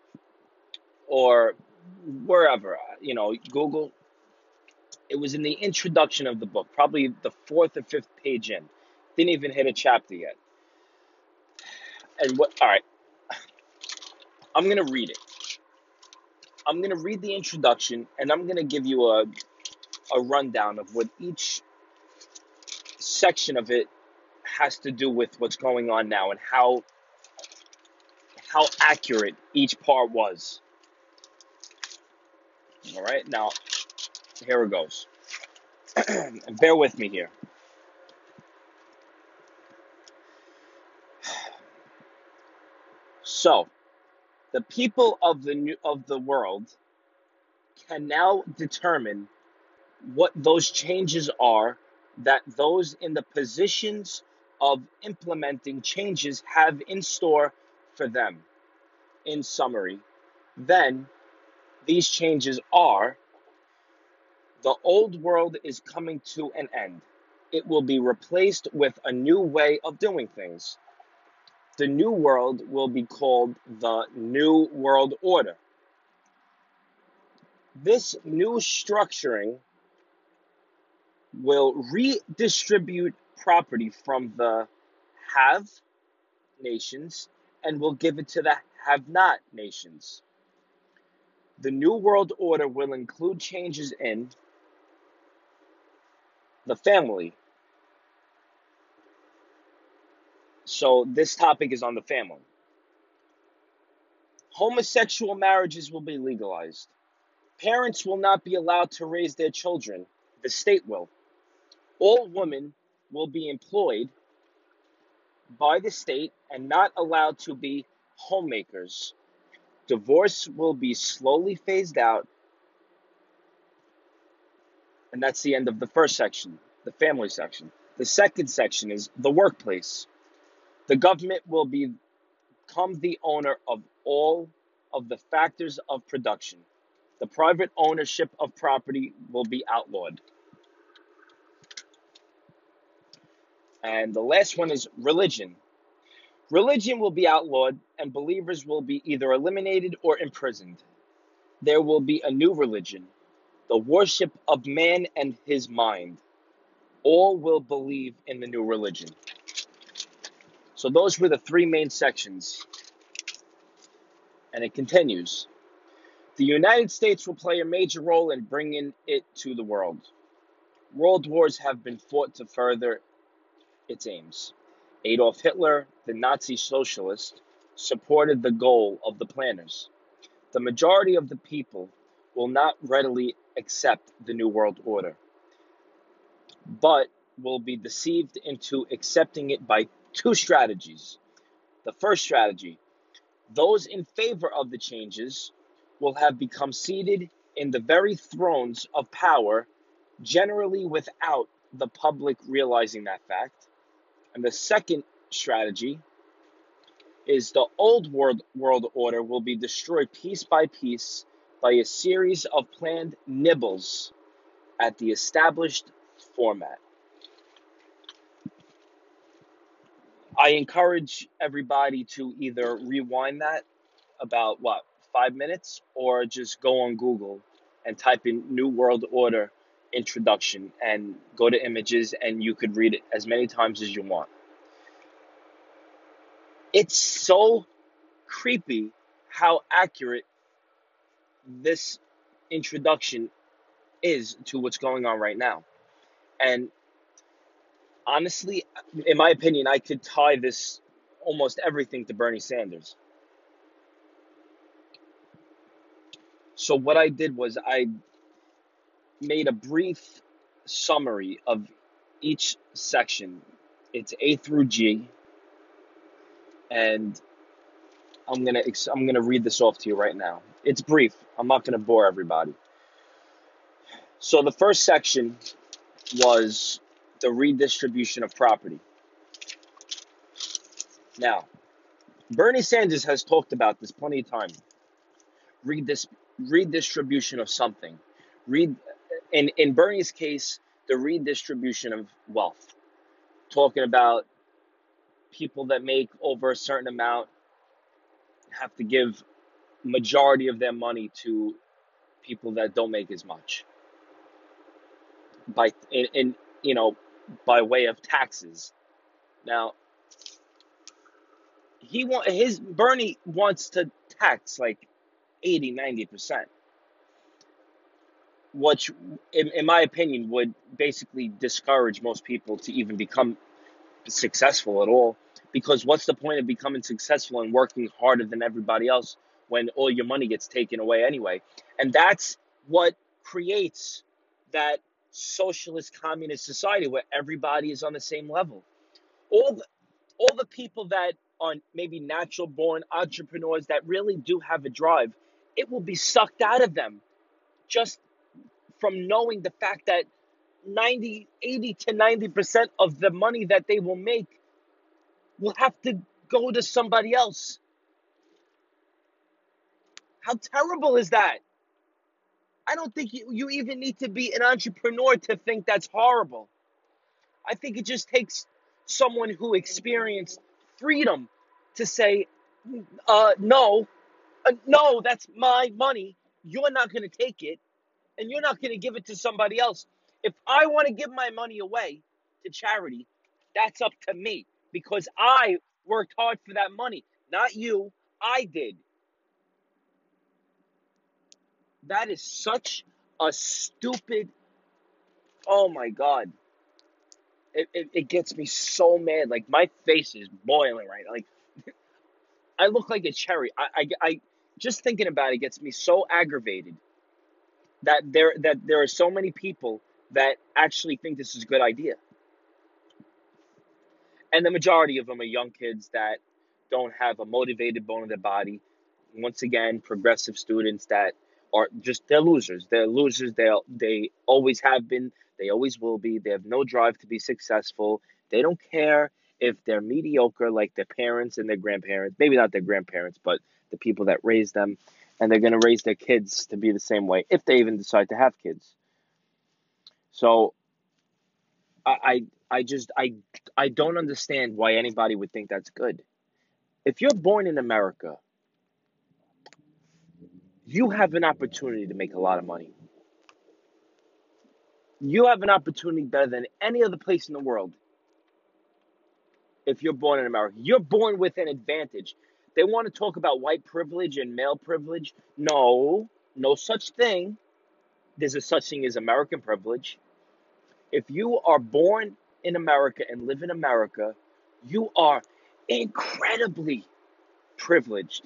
or wherever, Google. It was in the introduction of the book, probably the fourth or fifth page in. Didn't even hit a chapter yet. And all right, I'm going to read it. I'm going to read the introduction, and I'm going to give you a rundown of what each section of it has to do with what's going on now and how accurate each part was. All right, now, here it goes. And bear with me here. So, the people of the world can now determine what those changes are that those in the positions of implementing changes have in store for them. In summary, then, these changes are: the old world is coming to an end. It will be replaced with a new way of doing things. The new world will be called the New World Order. This new structuring will redistribute property from the have nations and will give it to the have not nations. The New World Order will include changes in the family. So this topic is on the family. Homosexual marriages will be legalized. Parents will not be allowed to raise their children. The state will. All women will be employed by the state and not allowed to be homemakers. Divorce will be slowly phased out. And that's the end of the first section, the family section. The second section is the workplace. The government will become the owner of all of the factors of production. The private ownership of property will be outlawed. And the last one is religion. Religion will be outlawed, and believers will be either eliminated or imprisoned. There will be a new religion, the worship of man and his mind. All will believe in the new religion. So those were the three main sections. And it continues. The United States will play a major role in bringing it to the world. World wars have been fought to further its aims. Adolf Hitler, the Nazi socialist, supported the goal of the planners. The majority of the people will not readily accept the New World Order, but will be deceived into accepting it by two strategies. The first strategy: Those in favor of the changes will have become seated in the very thrones of power, generally without the public realizing that fact. And the second strategy is the old world order will be destroyed piece by piece by a series of planned nibbles at the established format. I encourage everybody to either rewind that about 5 minutes, or just go on Google and type in New World Order introduction and go to images, and you could read it as many times as you want. It's so creepy how accurate this introduction is to what's going on right now. And honestly, in my opinion, I could tie this almost everything to Bernie Sanders. So what I did was I made a brief summary of each section. It's A through G, and I'm gonna read this off to you right now. It's brief. I'm not gonna bore everybody. So the first section was the redistribution of property. Now, Bernie Sanders has talked about this plenty of times. Redistribution of something. In Bernie's case, the redistribution of wealth. Talking about people that make over a certain amount have to give majority of their money to people that don't make as much by in by way of taxes. Now, Bernie wants to tax like 80-90%, which in my opinion would basically discourage most people to even become successful at all, because what's the point of becoming successful and working harder than everybody else when all your money gets taken away anyway? And that's what creates that socialist communist society where everybody is on the same level. All the people that are maybe natural born entrepreneurs that really do have a drive, it will be sucked out of them just from knowing the fact that 80 to 90% of the money that they will make will have to go to somebody else. How terrible is that? I don't think you even need to be an entrepreneur to think that's horrible. I think it just takes someone who experienced freedom to say, no, no, that's my money. You're not going to take it, and you're not going to give it to somebody else. If I want to give my money away to charity, that's up to me, because I worked hard for that money, not you. I did. That is such a stupid. Oh my God. It gets me so mad. Like, my face is boiling right now. Like, I look like a cherry. I just thinking about it gets me so aggravated that there are so many people that actually think this is a good idea. And the majority of them are young kids that don't have a motivated bone in their body. Once again, progressive students that are just, they're losers. They're losers. They always have been. They always will be. They have no drive to be successful. They don't care if they're mediocre like their parents and their grandparents. Maybe not their grandparents, but the people that raised them. And they're going to raise their kids to be the same way if they even decide to have kids. So I don't understand why anybody would think that's good. If you're born in America, you have an opportunity to make a lot of money. You have an opportunity better than any other place in the world. If you're born in America, you're born with an advantage. They want to talk about white privilege and male privilege. No, no such thing. There's a such thing as American privilege. If you are born in America and live in America, you are incredibly privileged.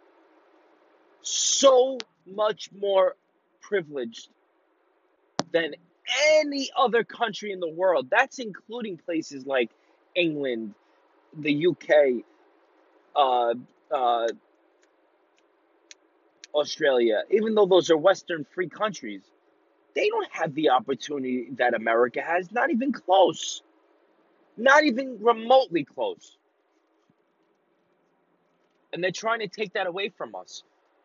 So much more privileged than any other country in the world. That's including places like England, the UK, uh, uh, Australia, even though those are Western free countries, they don't have the opportunity that America has, not even close, not even remotely close. And they're trying to take that away from us.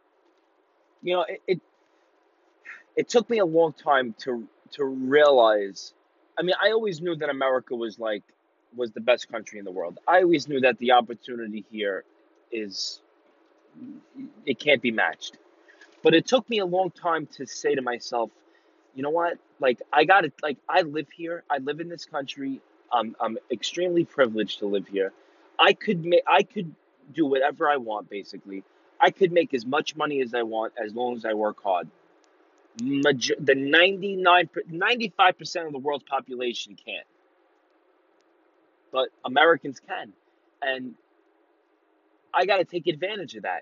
It took me a long time to realize. I mean, I always knew that America was the best country in the world. I always knew that the opportunity here is it can't be matched. But it took me a long time to say to myself, you know what? Like I got it. Like I live here. I live in this country. I'm extremely privileged to live here. I could do whatever I want. Basically, I could make as much money as I want as long as I work hard. The 95% of the world's population can't, but Americans can, and I got to take advantage of that.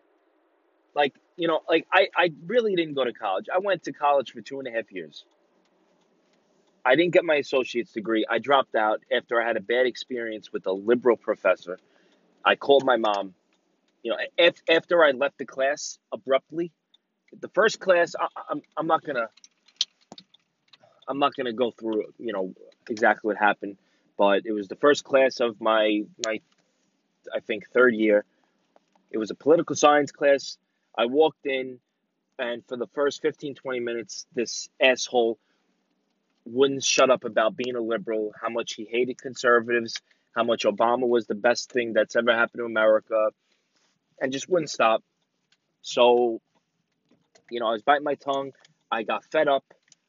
I really didn't go to college. I went to college for 2.5 years. I didn't get my associate's degree. I dropped out after I had a bad experience with a liberal professor. I called my mom. After I left the class abruptly, the first class, I'm not gonna go through exactly what happened, but it was the first class of my I think third year. It was a political science class. I walked in, and for the first 15, 20 minutes, this asshole wouldn't shut up about being a liberal, how much he hated conservatives, how much Obama was the best thing that's ever happened to America, and just wouldn't stop. So, I was biting my tongue. I got fed up,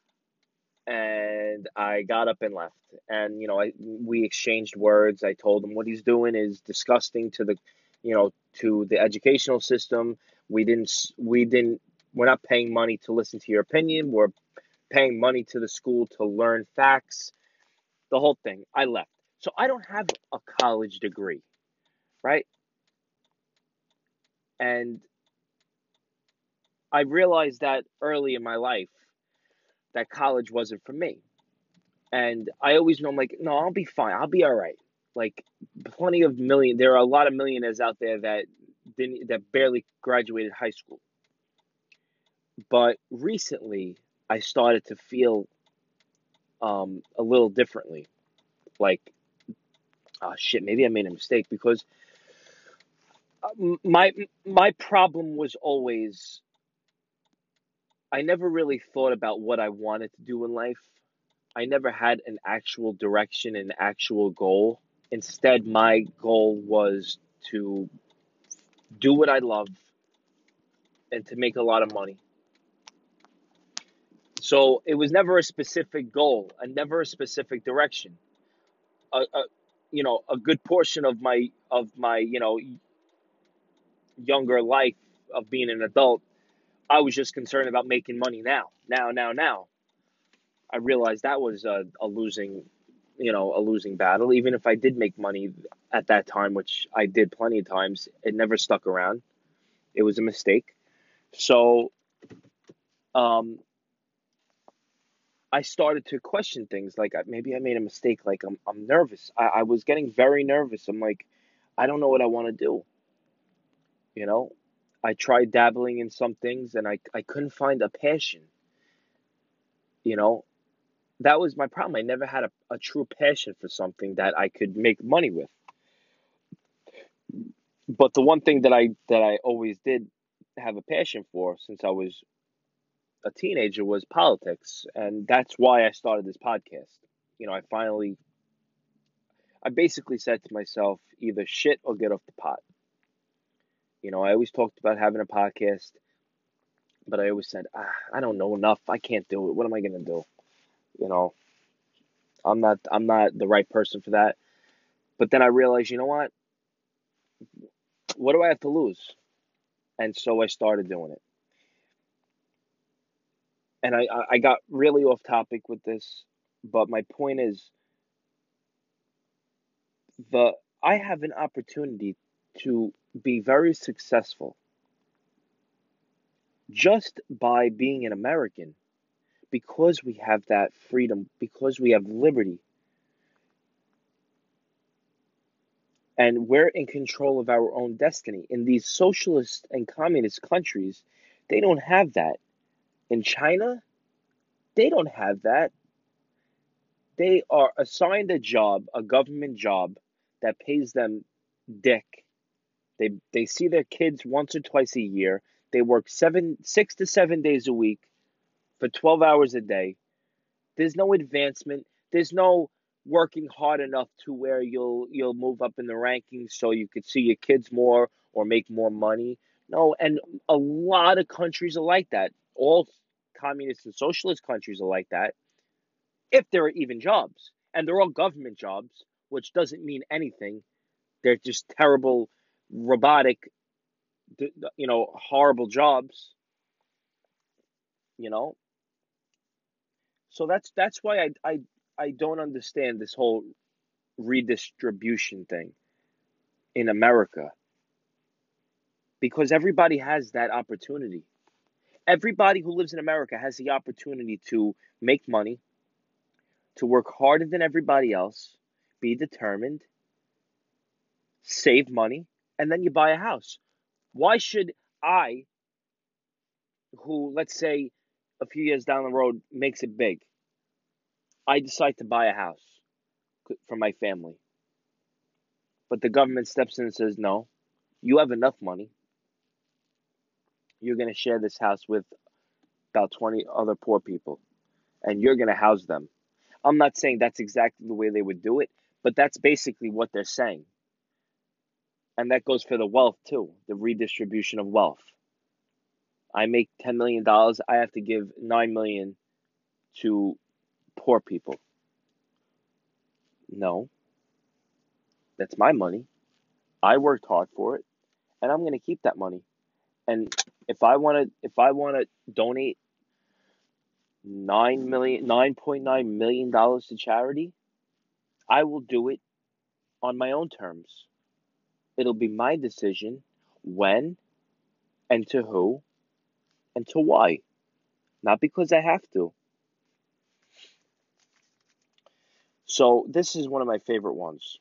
and I got up and left. And we exchanged words. I told him what he's doing is disgusting to the educational system. We're not paying money to listen to your opinion. We're paying money to the school to learn facts. The whole thing. I left. So I don't have a college degree, right? And I realized that early in my life that college wasn't for me. And I always know, I'm like, no, I'll be fine. I'll be all right. Like, there are a lot of millionaires out there that barely graduated high school. But recently, I started to feel a little differently. Like, oh shit, maybe I made a mistake because my problem was always I never really thought about what I wanted to do in life. I never had an actual direction, an actual goal. Instead, my goal was to do what I love and to make a lot of money. So it was never a specific goal and never a specific direction. A good portion of my younger life of being an adult, I was just concerned about making money now. I realized that was a losing battle. Even if I did make money at that time, which I did plenty of times, it never stuck around. It was a mistake. So, um, I started to question things like maybe I made a mistake. Like I'm nervous. I was getting very nervous. I'm like, I don't know what I want to do. You know, I tried dabbling in some things and I couldn't find a passion. You know, that was my problem. I never had a true passion for something that I could make money with. But the one thing that I always did have a passion for since I was a teenager was politics, and that's why I started this podcast. I basically said to myself, either shit or get off the pot. I always talked about having a podcast, but I always said, I don't know enough. I can't do it. What am I gonna do? You know, I'm not the right person for that. But then I realized, you know what? What do I have to lose? And so I started doing it. And I got really off topic with this, but my point is the I have an opportunity to be very successful just by being an American because we have that freedom, because we have liberty, and we're in control of our own destiny. In these socialist and communist countries, They don't have that. In China, they don't have that. They are assigned a job, a government job that pays them dick. They see their kids once or twice a year. They work 6 to 7 days a week for 12 hours a day. There's no advancement. There's no working hard enough to where you'll move up in the rankings so you could see your kids more or make more money. No, and a lot of countries are like that. All communist and socialist countries are like that. If there are even jobs, and they're all government jobs, which doesn't mean anything. They're just terrible, robotic, horrible jobs. You know, so that's why I don't understand this whole redistribution thing in America, because everybody has that opportunity. Everybody who lives in America has the opportunity to make money, to work harder than everybody else, be determined, save money, and then you buy a house. Why should I, who, let's say, a few years down the road makes it big, I decide to buy a house for my family, but the government steps in and says, no, you have enough money. You're going to share this house with about 20 other poor people, and you're going to house them. I'm not saying that's exactly the way they would do it, but that's basically what they're saying. And that goes for the wealth too, the redistribution of wealth. I make $10 million, I have to give 9 million to poor people. No, that's my money. I worked hard for it, and I'm going to keep that money. And if I want to donate 9.9 million dollars to charity, I will do it on my own terms. It'll be my decision when and to who and to why, not because I have to. So this is one of my favorite ones.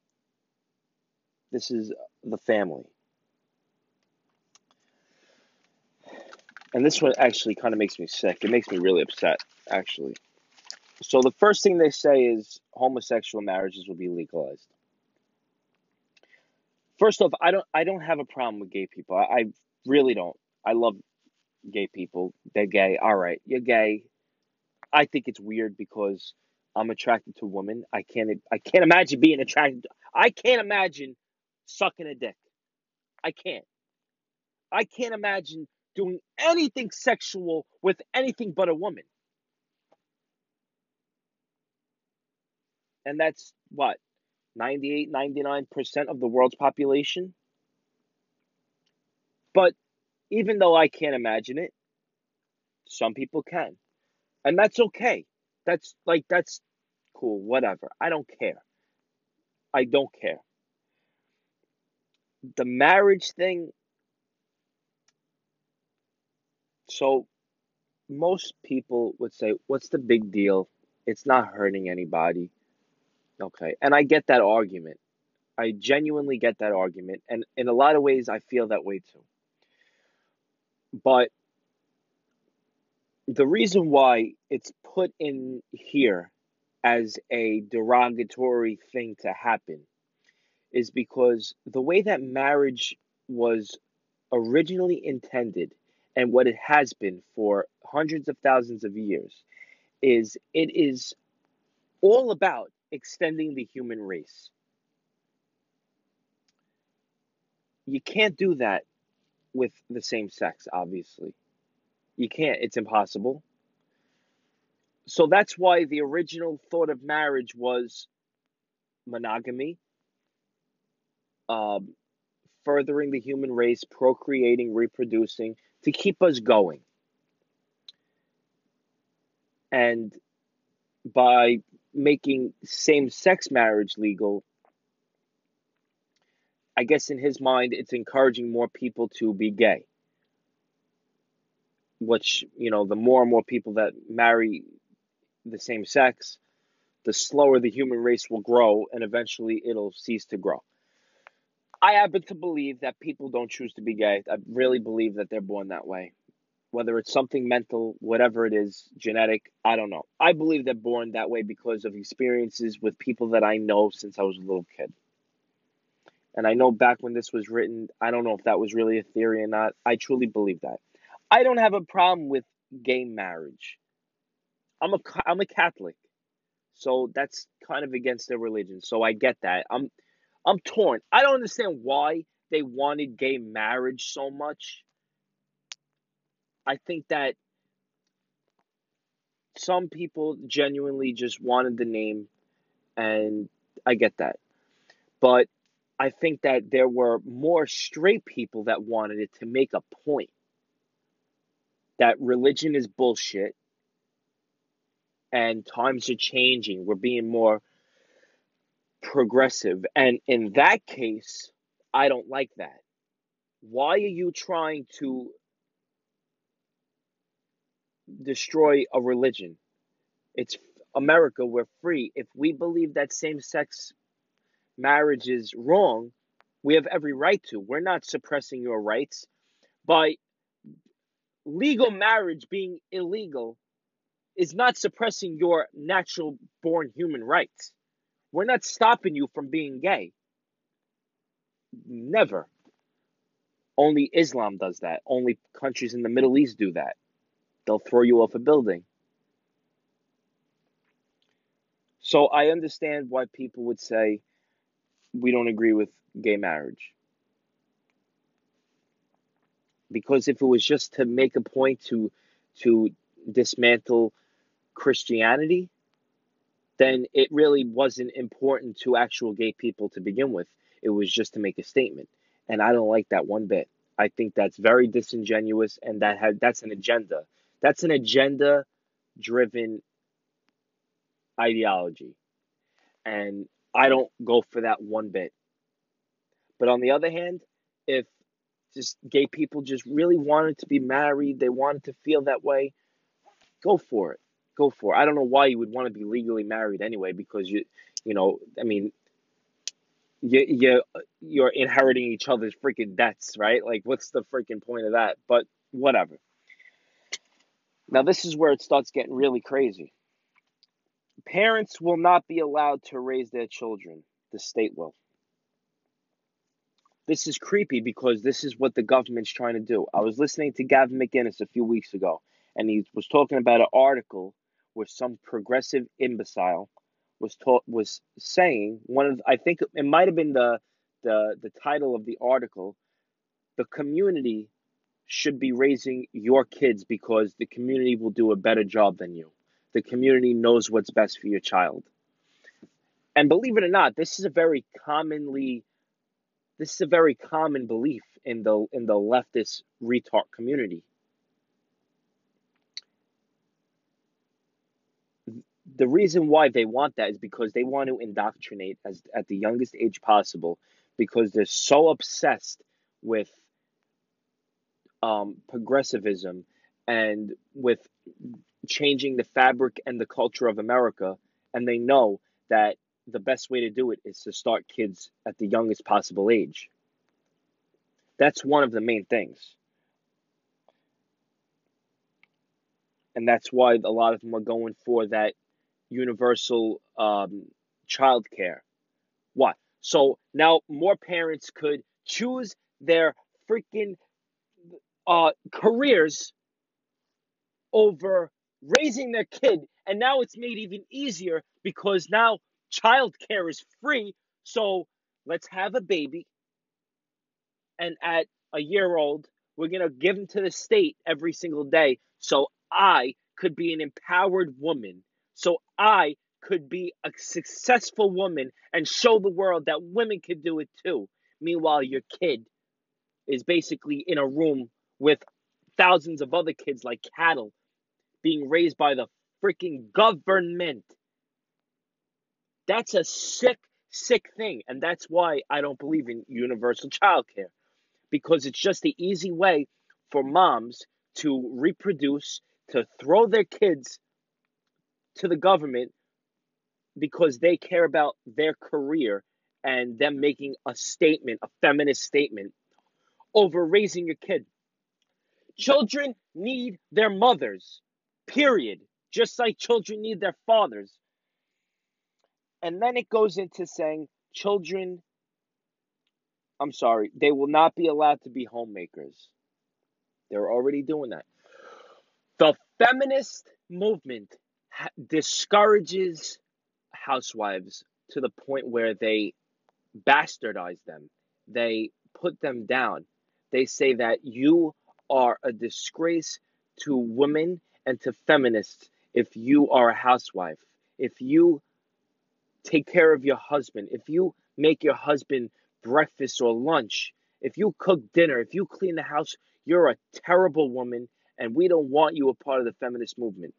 This is the family. And this one actually kind of makes me sick. It makes me really upset, actually. So the first thing they say is homosexual marriages will be legalized. First off, I don't have a problem with gay people. I really don't. I love gay people. They're gay. All right, you're gay. I think it's weird because I'm attracted to women. I can't imagine being attracted. I can't imagine sucking a dick. I can't. I can't imagine doing anything sexual with anything but a woman. And that's what, 98, 99% of the world's population. But even though I can't imagine it, some people can. And that's okay. That's cool, whatever. I don't care. I don't care. The marriage thing, so most people would say, what's the big deal? It's not hurting anybody. Okay. And I get that argument. I genuinely get that argument. And in a lot of ways, I feel that way too. But the reason why it's put in here as a derogatory thing to happen is because the way that marriage was originally intended and what it has been for hundreds of thousands of years is it is all about extending the human race. You can't do that with the same sex, obviously. You can't, it's impossible. So that's why the original thought of marriage was monogamy, um, furthering the human race, procreating, reproducing, to keep us going. And by making same sex marriage legal, I guess in his mind, it's encouraging more people to be gay. Which, the more and more people that marry the same sex, the slower the human race will grow, and eventually it'll cease to grow. I happen to believe that people don't choose to be gay. I really believe that they're born that way. whether it's something mental, whatever it is, genetic, I don't know. I believe they're born that way because of experiences with people that I know since I was a little kid. And I know back when this was written, I don't know if that was really a theory or not. I truly believe that. I don't have a problem with gay marriage. I'm a Catholic, so that's kind of against their religion. So I get that. I'm torn. I don't understand why they wanted gay marriage so much. I think that some people genuinely just wanted the name, and I get that. But I think that there were more straight people that wanted it to make a point that religion is bullshit and times are changing. We're being more progressive. And in that case, I don't like that. Why are you trying to destroy a religion? It's America, we're free. If we believe that same sex marriage is wrong, we have every right to. We're not suppressing your rights. By legal marriage being illegal is not suppressing your natural born human rights. We're not stopping you from being gay. Never. Only Islam does that. Only countries in the Middle East do that. They'll throw you off a building. So I understand why people would say we don't agree with gay marriage. Because if it was just to make a point to dismantle Christianity, then it really wasn't important to actual gay people to begin with. It was just to make a statement. And I don't like that one bit. I think that's very disingenuous, and that's an agenda. That's an agenda driven ideology. And I don't go for that one bit. But on the other hand, if just gay people just really wanted to be married, they wanted to feel that way, go for it. Go for it. I don't know why you would want to be legally married anyway, because I mean, you're inheriting each other's freaking debts, right? Like, what's the freaking point of that? But whatever. Now, this is where it starts getting really crazy. Parents will not be allowed to raise their children. The state will. This is creepy because this is what the government's trying to do. I was listening to Gavin McInnes a few weeks ago, and he was talking about an article where some progressive imbecile was saying I think it might have been the title of the article. The community should be raising your kids because the community will do a better job than you. The community knows what's best for your child. And believe it or not, this is a very common belief in the leftist retard community. The reason why they want that is because they want to indoctrinate at the youngest age possible, because they're so obsessed with progressivism and with changing the fabric and the culture of America, and they know that the best way to do it is to start kids at the youngest possible age. That's one of the main things. And that's why a lot of them are going for that universal child care. Why? So now more parents could choose their freaking careers over raising their kid. And now it's made even easier because now child care is free. So let's have a baby. And at a year old, we're going to give them to the state every single day. So I could be an empowered woman. So I could be a successful woman and show the world that women can do it too. Meanwhile, your kid is basically in a room with thousands of other kids like cattle being raised by the freaking government. That's a sick, sick thing. And that's why I don't believe in universal child care. Because it's just the easy way for moms to reproduce, to throw their kids to the government because they care about their career and them making a statement, a feminist statement, over raising your kid. Children need their mothers, period. Just like children need their fathers. And then it goes into saying children, I'm sorry, they will not be allowed to be homemakers. They're already doing that. The feminist movement discourages housewives to the point where they bastardize them. They put them down. They say that you are a disgrace to women and to feminists if you are a housewife. If you take care of your husband, if you make your husband breakfast or lunch, if you cook dinner, if you clean the house, you're a terrible woman and we don't want you a part of the feminist movement.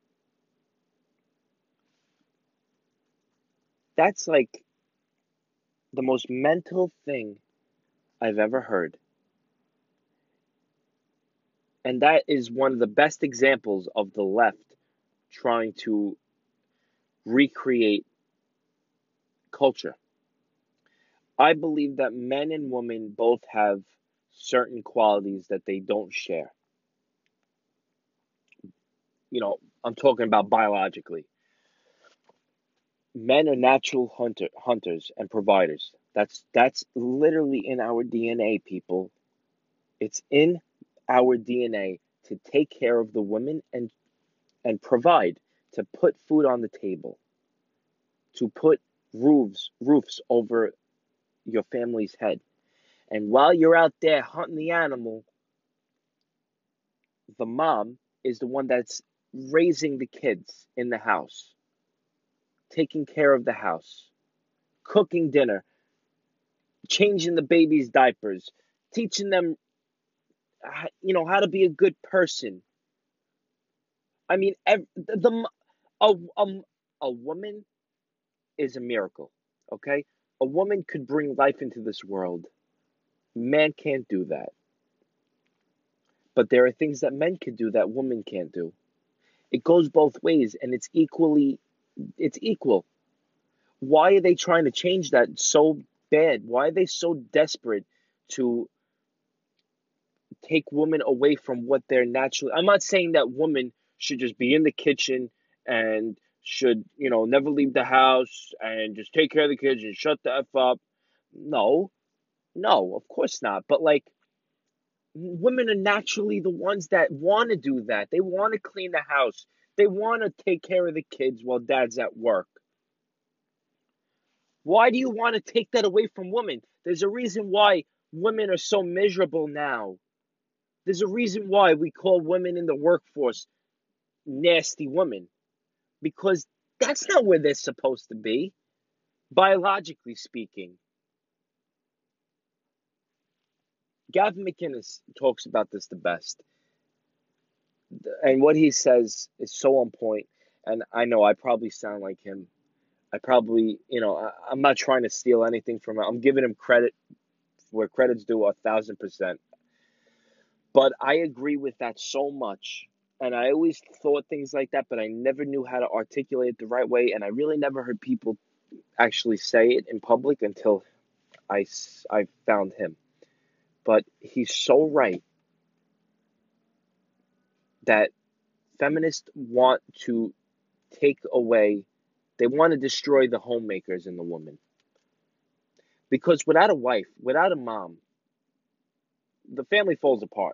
That's like the most mental thing I've ever heard. And that is one of the best examples of the left trying to recreate culture. I believe that men and women both have certain qualities that they don't share. I'm talking about biologically. Men are natural hunters and providers. That's literally in our DNA, people. It's in our DNA to take care of the women and provide, to put food on the table, to put roofs over your family's head. And while you're out there hunting the animal, the mom is the one that's raising the kids in the house, taking care of the house, cooking dinner, changing the baby's diapers, teaching them, how to be a good person. I mean, a, a, a woman is a miracle, okay? A woman could bring life into this world. Man can't do that. But there are things that men can do that women can't do. It goes both ways, and it's equal. Why are they trying to change that so bad? Why are they so desperate to take women away from what they're naturally? I'm not saying that women should just be in the kitchen and should, never leave the house and just take care of the kids and shut the F up. No, no, of course not. But like, women are naturally the ones that want to do that. They want to clean the house. They want to take care of the kids while dad's at work. Why do you want to take that away from women? There's a reason why women are so miserable now. There's a reason why we call women in the workforce nasty women. Because that's not where they're supposed to be, biologically speaking. Gavin McInnes talks about this the best. And what he says is so on point. And I know I probably sound like him. I probably, I'm not trying to steal anything from him. I'm giving him credit where credit's due 1,000%. But I agree with that so much. And I always thought things like that, but I never knew how to articulate it the right way. And I really never heard people actually say it in public until I found him. But he's so right that feminists want to take away, they want to destroy the homemakers in the woman. Because without a wife, without a mom, the family falls apart.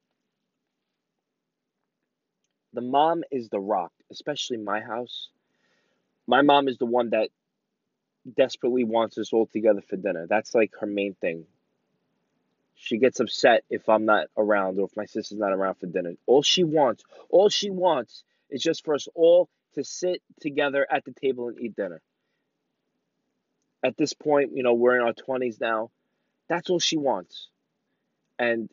The mom is the rock, especially my house. My mom is the one that desperately wants us all together for dinner. That's like her main thing. She gets upset if I'm not around or if my sister's not around for dinner. All she wants is just for us all to sit together at the table and eat dinner. At this point, we're in our 20s now. That's all she wants. And,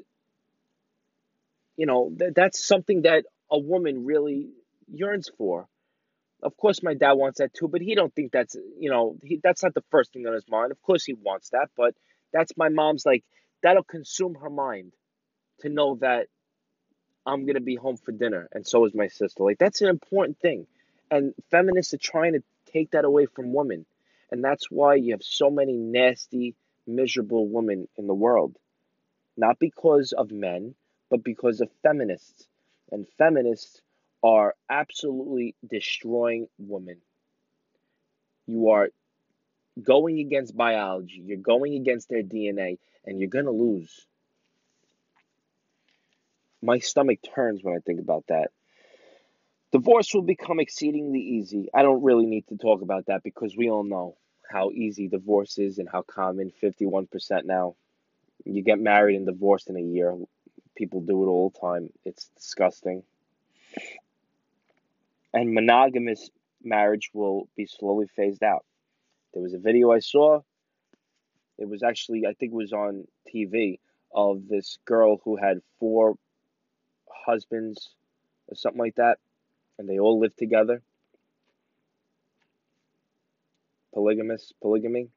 that's something that a woman really yearns for. Of course, my dad wants that too, but he don't think that's, that's not the first thing on his mind. Of course he wants that, but that's my mom's, like, that'll consume her mind to know that I'm going to be home for dinner, and so is my sister. Like, that's an important thing. And feminists are trying to take that away from women. And that's why you have so many nasty, miserable women in the world. Not because of men, but because of feminists. And feminists are absolutely destroying women. You are going against biology, you're going against their DNA, and you're going to lose. My stomach turns when I think about that. Divorce will become exceedingly easy. I don't really need to talk about that because we all know how easy divorce is and how common 51% now. You get married and divorced in a year. People do it all the time. It's disgusting. And monogamous marriage will be slowly phased out. There was a video I saw. It was actually, I think it was on TV, of this girl who had four husbands or something like that, and they all lived together. Polygamy.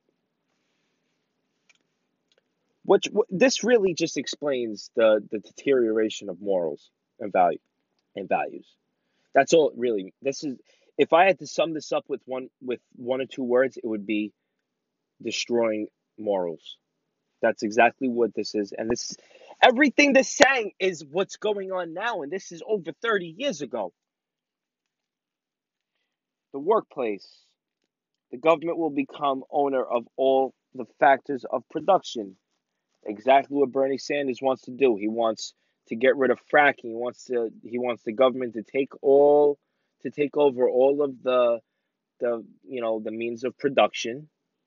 Which this really just explains the deterioration of morals and values. That's all it really. This is, if I had to sum this up with one or two words, it would be destroying morals. That's exactly what this is, and this everything they're saying is what's going on now, and this is over 30 years ago. The workplace, the government will become owner of all the factors of production. Exactly what Bernie Sanders wants to do. He wants to get rid of fracking. He wants the government to take over all of the means of production,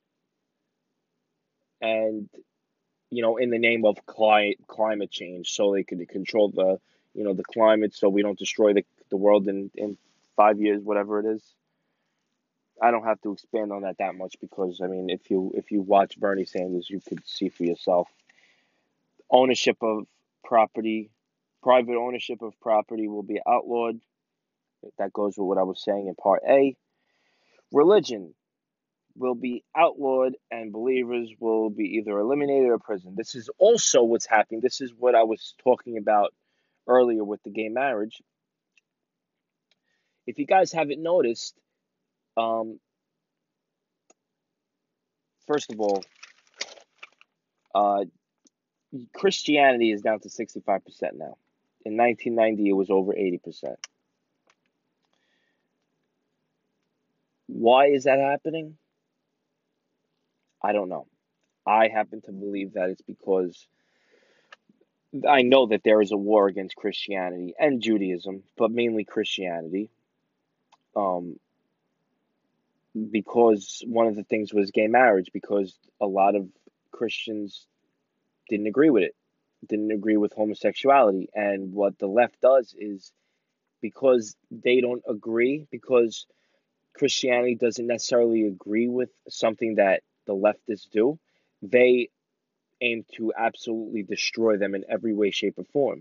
and in the name of climate change, so they could control the climate, so we don't destroy the world in 5 years, whatever it is. I don't have to expand on that much because I mean, if you watch Bernie Sanders, you could see for yourself. Ownership of property, private ownership of property will be outlawed. That goes with what I was saying in part A. Religion will be outlawed and believers will be either eliminated or imprisoned. This is also what's happening. This is what I was talking about earlier with the gay marriage. If you guys haven't noticed, um, first of all, uh, Christianity is down to 65% now. In 1990, it was over 80%. Why is that happening? I don't know. I happen to believe that it's because I know that there is a war against Christianity and Judaism, but mainly Christianity. Um, because one of the things was gay marriage, because a lot of Christians didn't agree with it, didn't agree with homosexuality. And what the left does is, because they don't agree, because Christianity doesn't necessarily agree with something that the leftists do, they aim to absolutely destroy them in every way, shape, or form.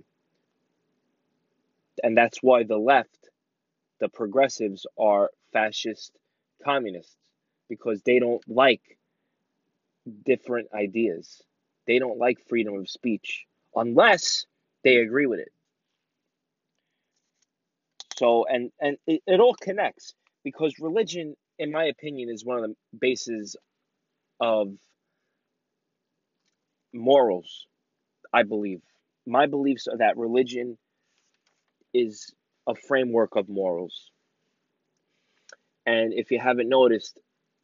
And that's why the left, the progressives, are fascist communists, because they don't like different ideas. They don't like freedom of speech unless they agree with it. So, and it all connects, because religion, in my opinion, is one of the bases of morals, I believe. My beliefs are that religion is a framework of morals. And if you haven't noticed,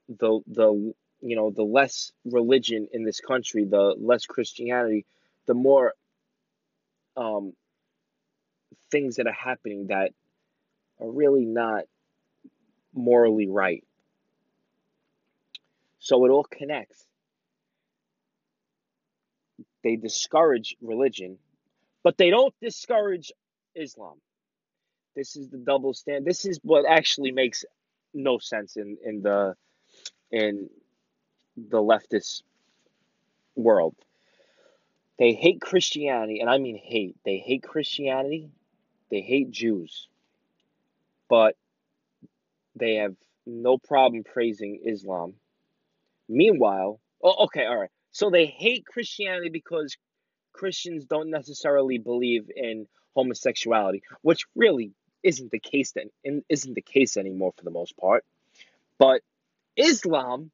the less religion in this country, the less Christianity, the more um, things that are happening that are really not morally right. So it all connects. They discourage religion, but they don't discourage Islam. This is the double stand. This is what actually makes no sense in the leftist world. They hate Christianity, and I mean hate. They hate Christianity. They hate Jews, but they have no problem praising Islam. Meanwhile, oh, okay, all right. So they hate Christianity because Christians don't necessarily believe in homosexuality, which really isn't the case anymore for the most part. But Islam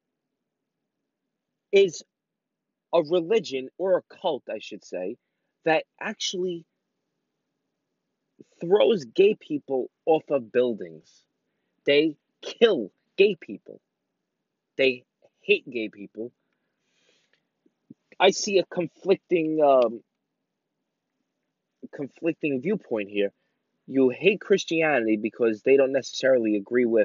is a religion, or a cult, I should say, that actually throws gay people off of buildings. They kill gay people. They hate gay people. I see a conflicting viewpoint here. You hate Christianity because they don't necessarily agree with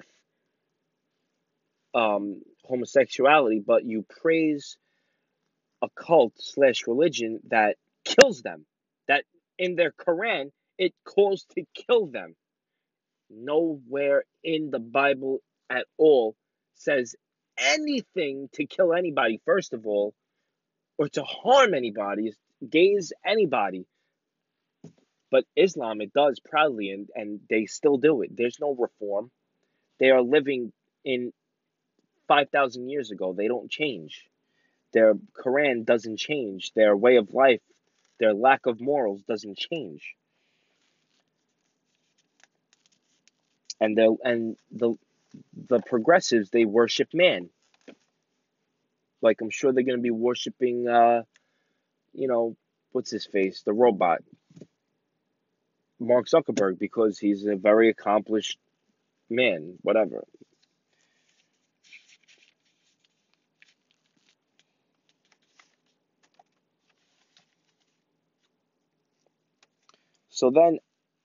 homosexuality, but you praise a cult/religion that kills them. That in their Quran it calls to kill them. Nowhere in the Bible at all says anything to kill anybody, first of all, or to harm anybody, gays, anybody. But Islam, it does proudly, and they still do it. There's no reform. They are living in 5,000 years ago. They don't change. Their Quran doesn't change. Their way of life, their lack of morals doesn't change. And the progressives, they worship man. Like, I'm sure they're going to be worshiping, what's his face, the robot, Mark Zuckerberg, because he's a very accomplished man, whatever. So then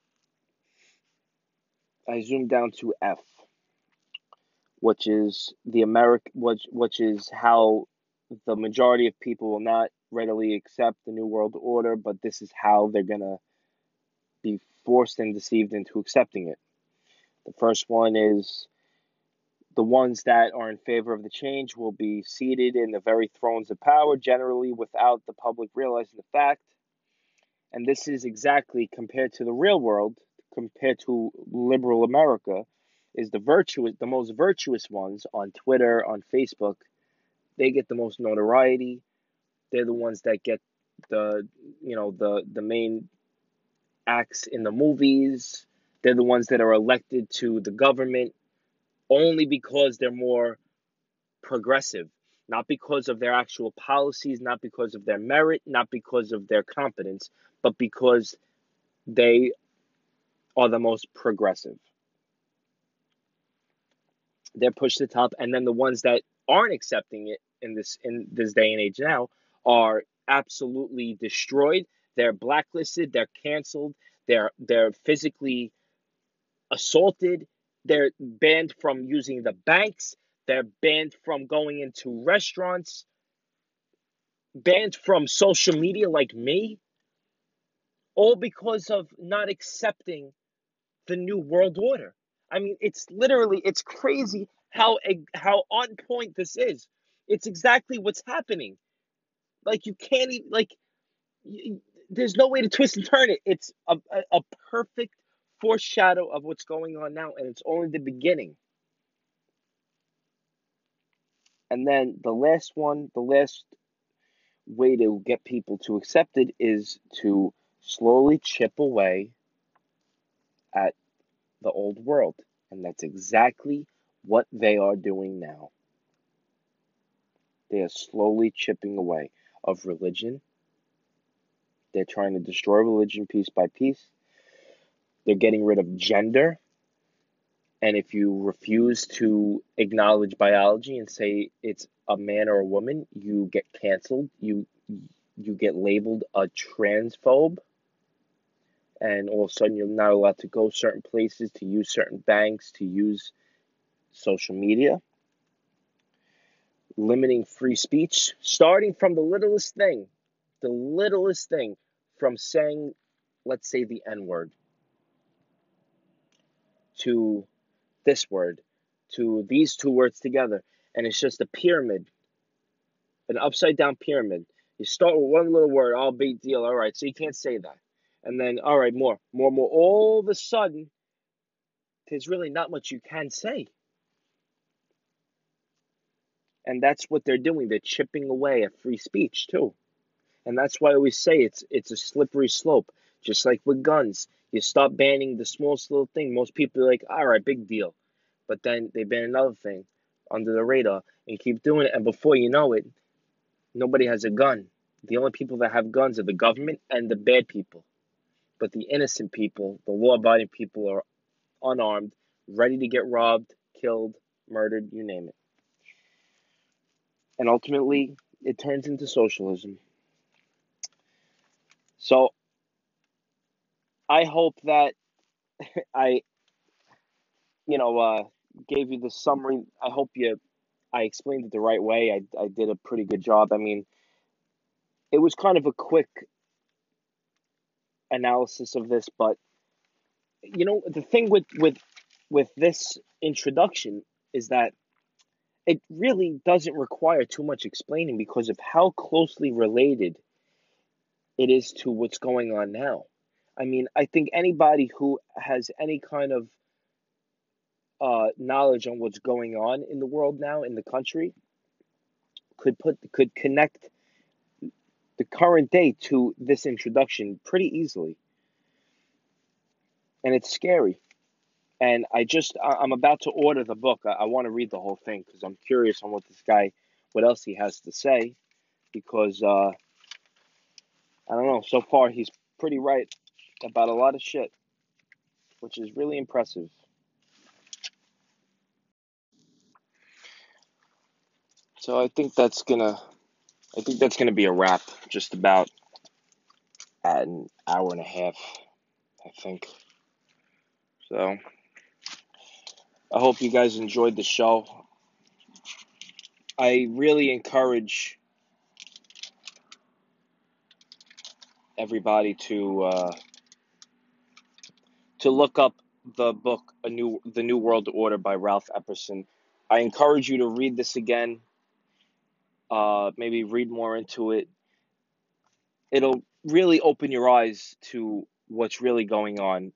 I zoom down to F, which is which is how the majority of people will not readily accept the New World Order, but this is how they're gonna be forced and deceived into accepting it. The first one is the ones that are in favor of the change will be seated in the very thrones of power, generally without the public realizing the fact. And this is exactly compared to the real world, compared to liberal America, is the most virtuous ones on Twitter, on Facebook. They get the most notoriety. They're the ones that get the main acts in the movies. They're the ones that are elected to the government only because they're more progressive, not because of their actual policies, not because of their merit, not because of their competence, but because they are the most progressive. They're pushed to the top, and then the ones that aren't accepting it in this day and age now are absolutely destroyed. They're blacklisted. They're canceled. They're physically assaulted. They're banned from using the banks. They're banned from going into restaurants. Banned from social media, like me, all because of not accepting the new world order. I mean, it's crazy how on point this is. It's exactly what's happening. Like, you can't even, like, there's no way to twist and turn it. It's a perfect foreshadow of what's going on now, and it's only the beginning. And then the last way to get people to accept it is to slowly chip away at the old world. And that's exactly what they are doing now. They are slowly chipping away of religion. They're trying to destroy religion piece by piece. They're getting rid of gender. And if you refuse to acknowledge biology and say it's a man or a woman, you get canceled. You get labeled a transphobe. And all of a sudden, you're not allowed to go certain places, to use certain banks, to use social media. Limiting free speech, starting from the littlest thing, from saying, let's say, the N word, to this word, to these two words together. And it's just a pyramid, an upside down pyramid. You start with one little word, all big deal, all right, so you can't say that. And then, all right, more. All of a sudden, there's really not much you can say. And that's what they're doing. They're chipping away at free speech, too. And that's why I always say it's a slippery slope. Just like with guns. You stop banning the smallest little thing. Most people are like, all right, big deal. But then they ban another thing under the radar and keep doing it. And before you know it, nobody has a gun. The only people that have guns are the government and the bad people. but the innocent people, the law-abiding people, are unarmed, ready to get robbed, killed, murdered, you name it. And ultimately, it turns into socialism. So I hope that I, you know, gave you the summary. I explained it the right way. I did a pretty good job. I mean, it was kind of a quick analysis of this, but the thing with this introduction is that it really doesn't require too much explaining because of how closely related it is to what's going on now. I mean, I think anybody who has any kind of knowledge on what's going on in the world now in the country could connect the current day to this introduction pretty easily, and it's scary. And I'm about to order the book. I want to read the whole thing because I'm curious on what else he has to say. Because I don't know. So far, he's pretty right about a lot of shit, which is really impressive. So I think that's gonna be a wrap. Just about at an hour and a half, I think. So I hope you guys enjoyed the show. I really encourage everybody to look up the book The New World Order by Ralph Epperson. I encourage you to read this again. Maybe read more into it. It'll really open your eyes to what's really going on.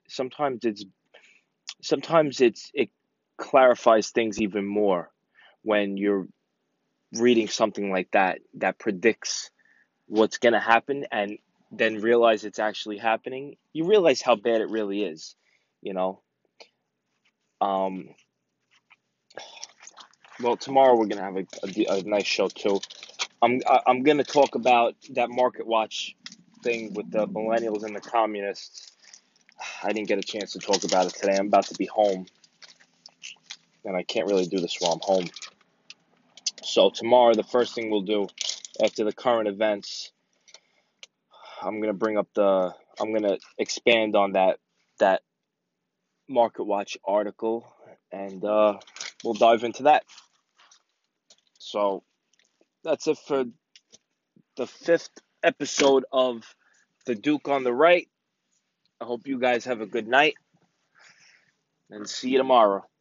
It clarifies things even more when you're reading something like that predicts what's going to happen and then realize it's actually happening. You realize how bad it really is, you know. Um, well, tomorrow we're gonna have a nice show too. I'm gonna talk about that Market Watch thing with the millennials and the communists. I didn't get a chance to talk about it today. I'm about to be home, and I can't really do this while I'm home. So tomorrow, the first thing we'll do after the current events, I'm gonna expand on that Market Watch article, and we'll dive into that. So that's it for the 5th episode of The Duke on the Right. I hope you guys have a good night, and see you tomorrow.